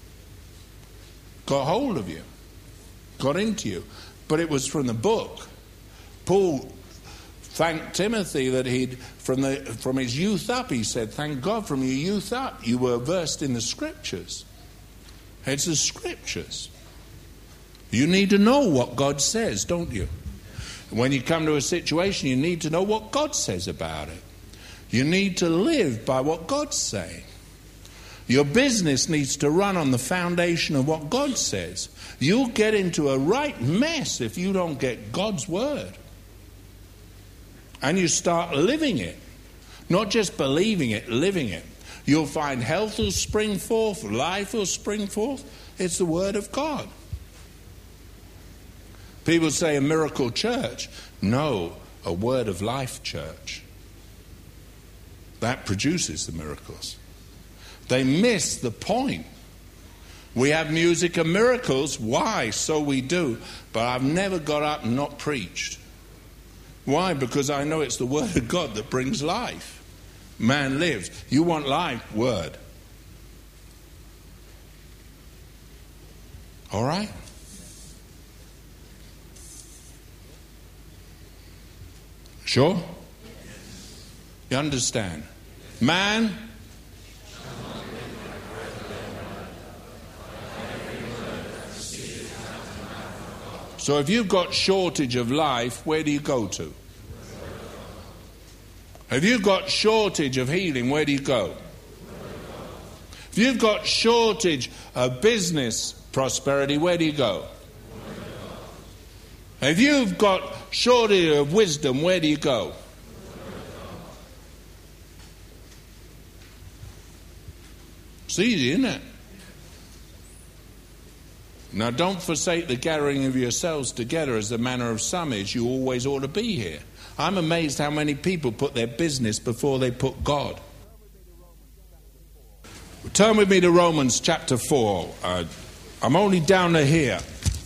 Got hold of you. Got into you. But it was from the book. Paul thanked Timothy that he'd, from the from his youth up, he said, thank God from your youth up, you were versed in the Scriptures. It's the Scriptures. You need to know what God says, don't you? When you come to a situation, you need to know what God says about it. You need to live by what God's saying. Your business needs to run on the foundation of what God says. You'll get into a right mess if you don't get God's word. And you start living it. Not just believing it, living it. You'll find health will spring forth, life will spring forth. It's the word of God. People say a miracle church. No, a word of life church. That produces the miracles. They miss the point. We have music and miracles. Why? So we do. But I've never got up and not preached. Why? Because I know it's the word of God that brings life. Man lives. You want life? Word. All right? Sure? You understand? Man. So if you've got shortage of life, where do you go to? If you've got shortage of healing, where do you go? If you've got shortage of business prosperity, where do you go? If you've got shortage of wisdom, where do you go? It's easy, isn't it? Now, don't forsake the gathering of yourselves together as the manner of some is. You always ought to be here. I'm amazed how many people put their business before they put God. Turn with me to Romans chapter four. Uh, I'm only down to here,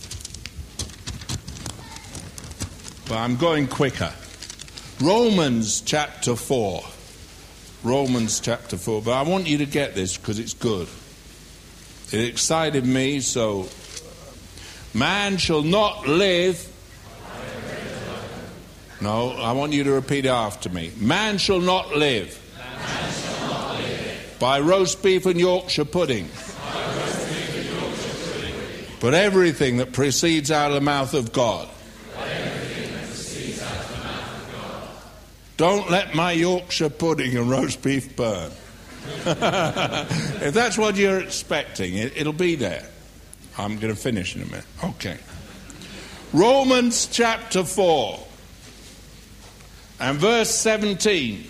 but I'm going quicker. Romans chapter four. Romans chapter four. But I want you to get this because it's good. It excited me, so... Man shall not live... No, I want you to repeat it after me. Man shall not live, Man shall not live. by roast beef and Yorkshire pudding, By roast beef and Yorkshire pudding. but everything that proceeds out of the mouth of God. But everything that proceeds out of the mouth of God. Don't let my Yorkshire pudding and roast beef burn. If that's what you're expecting, it, it'll be there. I'm going to finish in a minute. Okay. Romans chapter four and verse seventeen.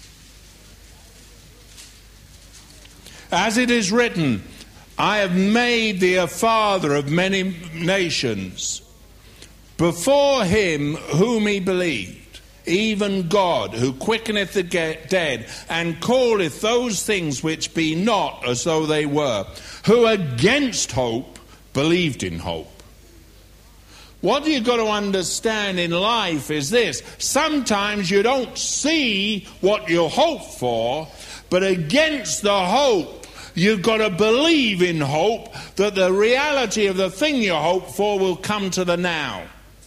As it is written, I have made thee a father of many nations, before him whom he believed, even God, who quickeneth the dead, and calleth those things which be not as though they were, who against hope believed in hope. What you've got to understand in life is this. Sometimes you don't see what you hope for, but against the hope, you've got to believe in hope that the reality of the thing you hope for will come to the now.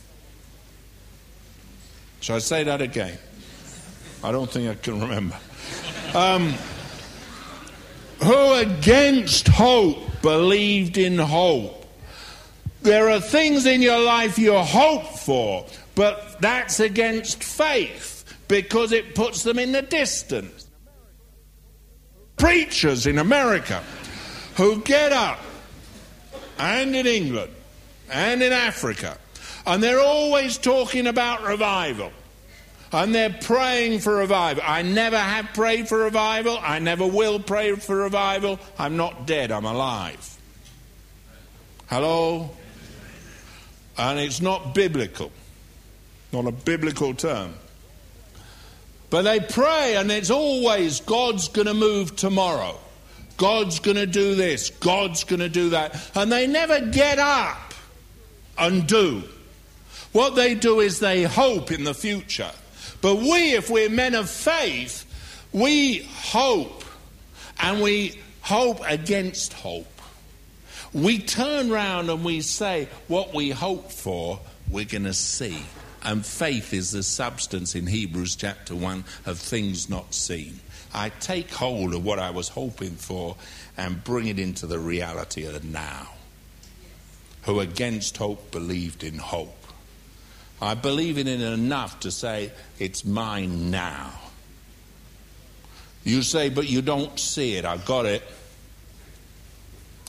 Shall I say that again? I don't think I can remember. Um, who against hope believed in hope. There are things in your life you hope for, but that's against faith because it puts them in the distance. Preachers in America who get up, and in England, and in Africa, and they're always talking about revival. And they're praying for revival. I never have prayed for revival. I never will pray for revival. I'm not dead. I'm alive. Hello? And it's not biblical. Not a biblical term. But they pray and it's always God's going to move tomorrow. God's going to do this. God's going to do that. And they never get up and do. What they do is they hope in the future. But we, if we're men of faith, we hope, and we hope against hope. We turn round and we say, what we hope for, we're going to see. And faith is the substance in Hebrews chapter one of things not seen. I take hold of what I was hoping for and bring it into the reality of the now. Who against hope believed in hope. I believe in it enough to say, it's mine now. You say, but you don't see it. I've got it.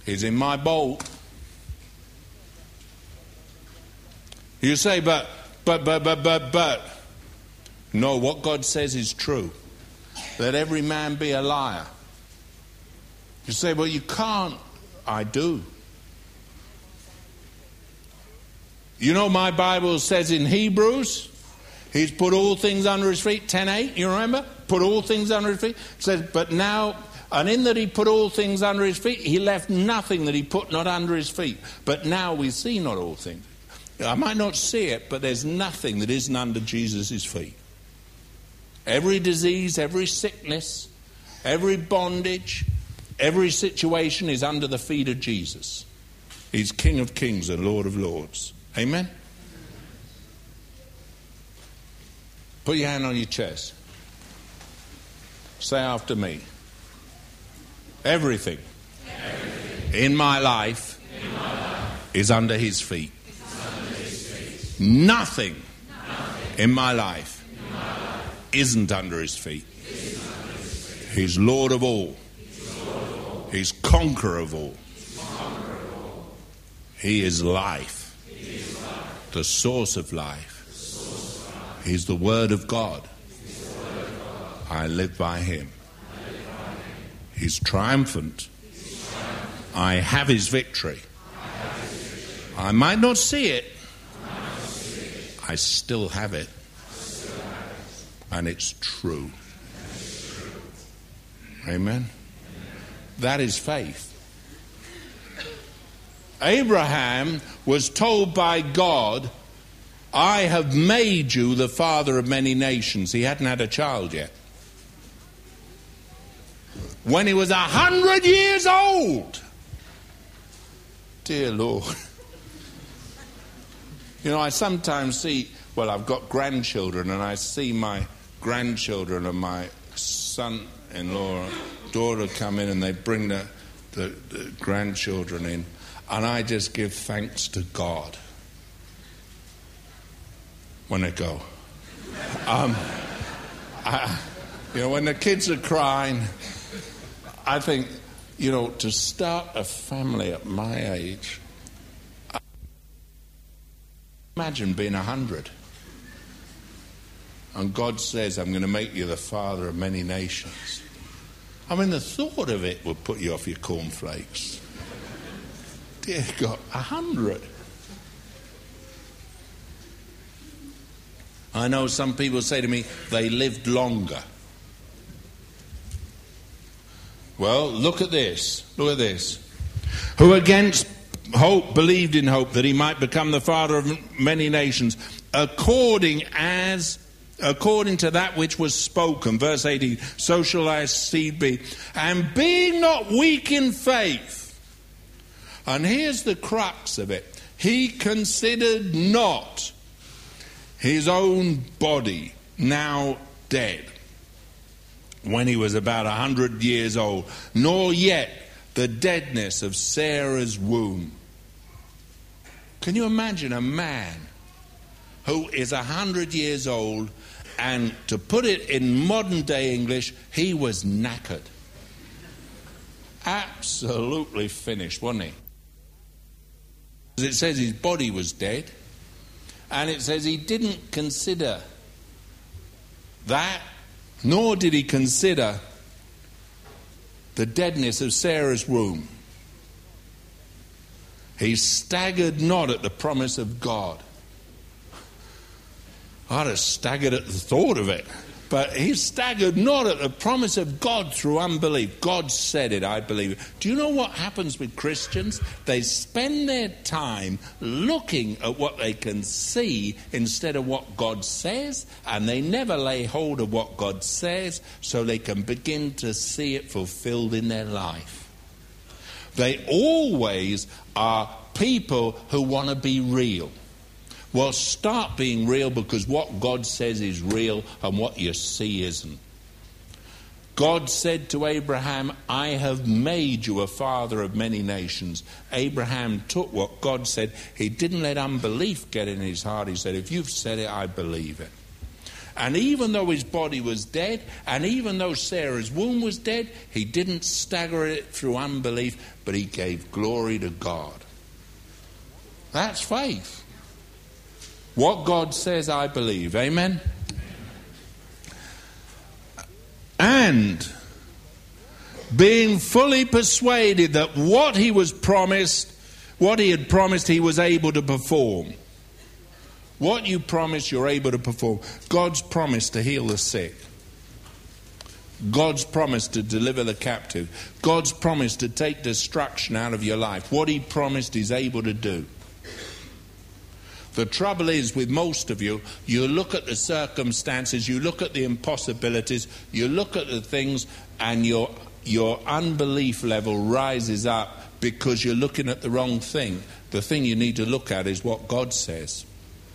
He's in my boat. You say, but, but, but, but, but, but. No, what God says is true. Let every man be a liar. You say, well, you can't. I do. You know, my Bible says in Hebrews, he's put all things under his feet. ten eight, you remember? Put all things under his feet. It says, but now, and in that he put all things under his feet, he left nothing that he put not under his feet. But now we see not all things. I might not see it, but there's nothing that isn't under Jesus' feet. Every disease, every sickness, every bondage, every situation is under the feet of Jesus. He's King of Kings and Lord of Lords. Amen? Put your hand on your chest. Say after me. Everything, Everything. In, my life in my life is under his feet. Under his feet. Nothing, Nothing. In, my life in my life isn't under his feet. Under his feet. He's Lord of all. He's, Lord of all. He's conqueror of all. Conqueror of all. He is life. He is life. The source of life. The source of life. He's the Word of God. Word of God. I live by him. He's triumphant. He's triumphant. I have his victory. I, have his victory. I might not see it. I, not see it. I still have it. Still have it. And it's true. It's true. Amen? Amen? That is faith. Abraham was told by God, I have made you the father of many nations. He hadn't had a child yet. When he was a hundred years old. Dear Lord. You know, I sometimes see, well, I've got grandchildren, and I see my grandchildren and my son-in-law, daughter come in, and they bring the, the, the grandchildren in, and I just give thanks to God when they go. Um, I, you know, when the kids are crying, I think, you know, to start a family at my age, I imagine being a hundred. And God says, I'm going to make you the father of many nations. I mean, the thought of it would put you off your cornflakes. Dear God, a hundred. I know some people say to me, they lived longer. Well, look at this. Look at this. Who against hope believed in hope that he might become the father of many nations, according as according to that which was spoken. Verse eighteen. So shall thy seed be. And being not weak in faith. And here's the crux of it. He considered not his own body now dead, when he was about a hundred years old, nor yet the deadness of Sarah's womb. Can you imagine a man who is a hundred years old, and to put it in modern day English, he was knackered. Absolutely finished, wasn't he? It says his body was dead, and it says he didn't consider that, nor did he consider the deadness of Sarah's womb. He staggered not at the promise of God. I'd have staggered at the thought of it. But he staggered not at the promise of God through unbelief. God said it, I believe it. Do you know what happens with Christians? They spend their time looking at what they can see instead of what God says, and they never lay hold of what God says so they can begin to see it fulfilled in their life. They always are people who want to be real. Well, start being real, because what God says is real and what you see isn't. God said to Abraham, I have made you a father of many nations. Abraham took what God said. He didn't let unbelief get in his heart. He said, if you've said it, I believe it. And even though his body was dead, and even though Sarah's womb was dead, he didn't stagger it through unbelief, but he gave glory to God. That's faith. What God says, I believe. Amen? And being fully persuaded that what he was promised, what he had promised, he was able to perform. What you promise, you're able to perform. God's promise to heal the sick. God's promise to deliver the captive. God's promise to take destruction out of your life. What he promised, he's able to do. The trouble is with most of you, you look at the circumstances, you look at the impossibilities, you look at the things, and your your unbelief level rises up because you're looking at the wrong thing. The thing you need to look at is what God says.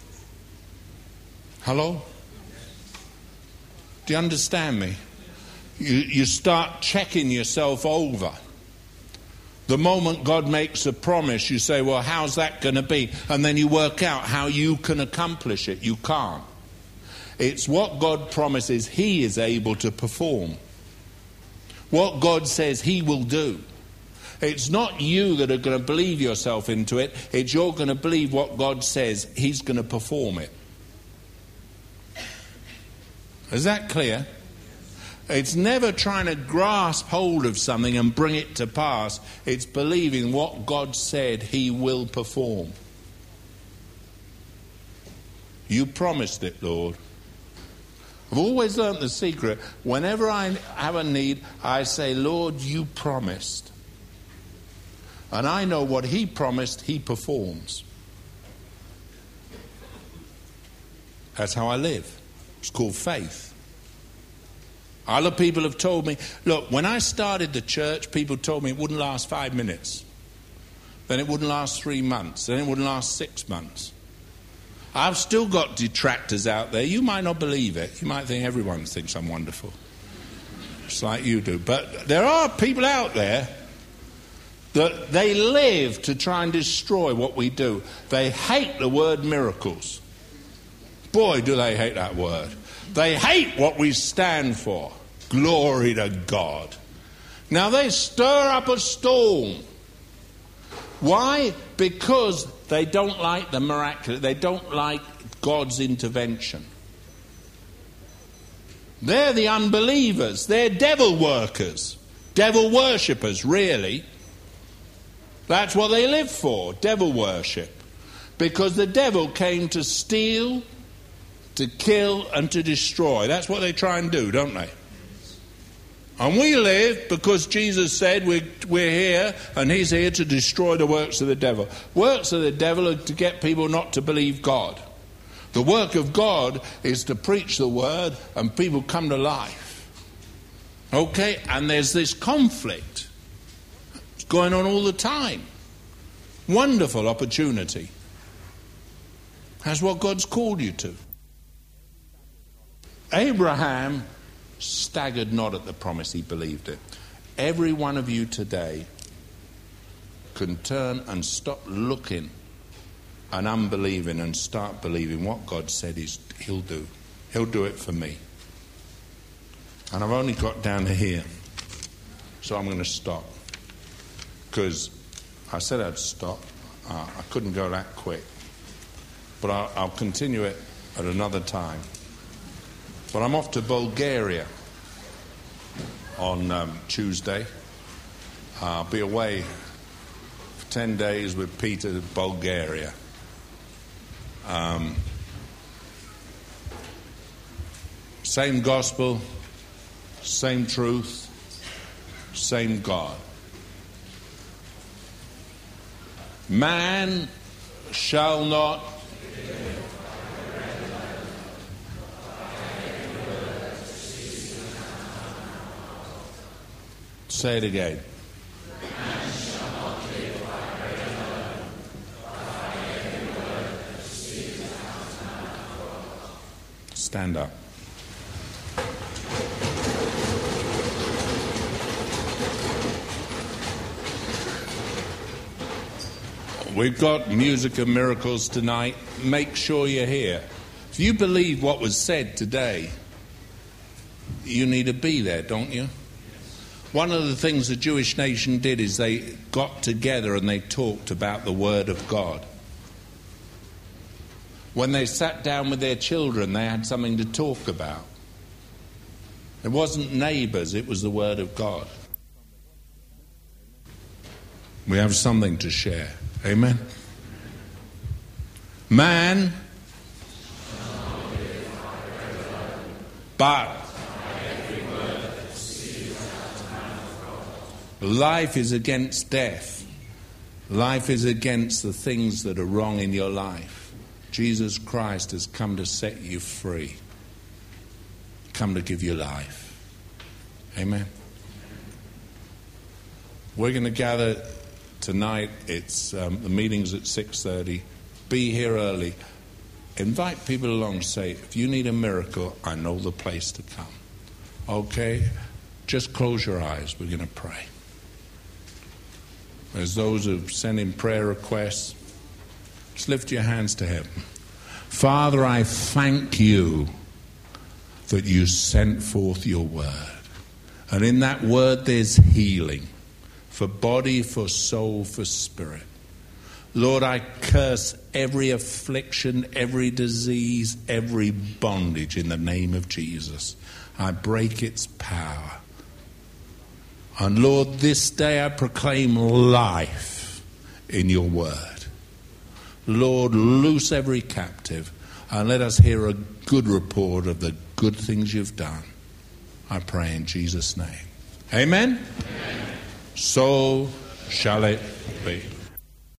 Hello? Do you understand me? You, you start checking yourself over. The moment God makes a promise, you say, well, how's that going to be? And then you work out how you can accomplish it. You can't. It's what God promises he is able to perform. What God says he will do. It's not you that are going to believe yourself into it. It's you're going to believe what God says he's going to perform it. Is that clear? It's never trying to grasp hold of something and bring it to pass. It's believing what God said he will perform. You promised it, Lord. I've always learnt the secret. Whenever I have a need, I say, Lord, you promised. And I know what he promised, he performs. That's how I live. It's called faith. Other people have told me, look, when I started the church, people told me it wouldn't last five minutes. Then it wouldn't last three months. Then it wouldn't last six months. I've still got detractors out there. You might not believe it. You might think everyone thinks I'm wonderful. Just like you do. But there are people out there that they live to try and destroy what we do. They hate the word miracles. Boy, do they hate that word. They hate what we stand for. Glory to God. Now they stir up a storm. Why? Because they don't like the miraculous. They don't like God's intervention. They're the unbelievers. They're devil workers. Devil worshippers, really. That's what they live for, devil worship. Because the devil came to steal, to kill, and to destroy. That's what they try and do, don't they? And we live because Jesus said we're, we're here, and he's here to destroy the works of the devil. Works of the devil are to get people not to believe God. The work of God is to preach the word and people come to life. Okay? And there's this conflict. It's going on all the time. Wonderful opportunity. That's what God's called you to. Abraham staggered not at the promise, he believed it. Every one of you today can turn and stop looking and unbelieving and start believing what God said he's, he'll do. He'll do it for me. And I've only got down to here, so I'm going to stop. Because I said I'd stop. Uh, I couldn't go that quick. But I'll, I'll continue it at another time. But I'm off to Bulgaria on um, Tuesday. Uh, I'll be away for ten days with Peter to Bulgaria. Um, same gospel, same truth, same God. Man shall not say it again. Man shall not live by bread alone, but by every word that proceeds out of the mouth of God. Stand up. We've got Music of Miracles tonight. Make sure you're here. If you believe what was said today, you need to be there, don't you? One of the things the Jewish nation did is they got together and they talked about the Word of God. When they sat down with their children, they had something to talk about. It wasn't neighbours, it was the Word of God. We have something to share. Amen? Man, but life is against death. Life is against the things that are wrong in your life. Jesus Christ has come to set you free. Come to give you life. Amen. We're going to gather tonight. It's um, the meeting's at six thirty. Be here early. Invite people along. Say, if you need a miracle, I know the place to come. Okay? Just close your eyes. We're going to pray. There's those who've sent in prayer requests. Just lift your hands to heaven. Father, I thank you that you sent forth your word. And in that word there's healing for body, for soul, for spirit. Lord, I curse every affliction, every disease, every bondage in the name of Jesus. I break its power. And Lord, this day I proclaim life in your word. Lord, loose every captive and let us hear a good report of the good things you've done. I pray in Jesus' name. Amen? Amen. So shall it be.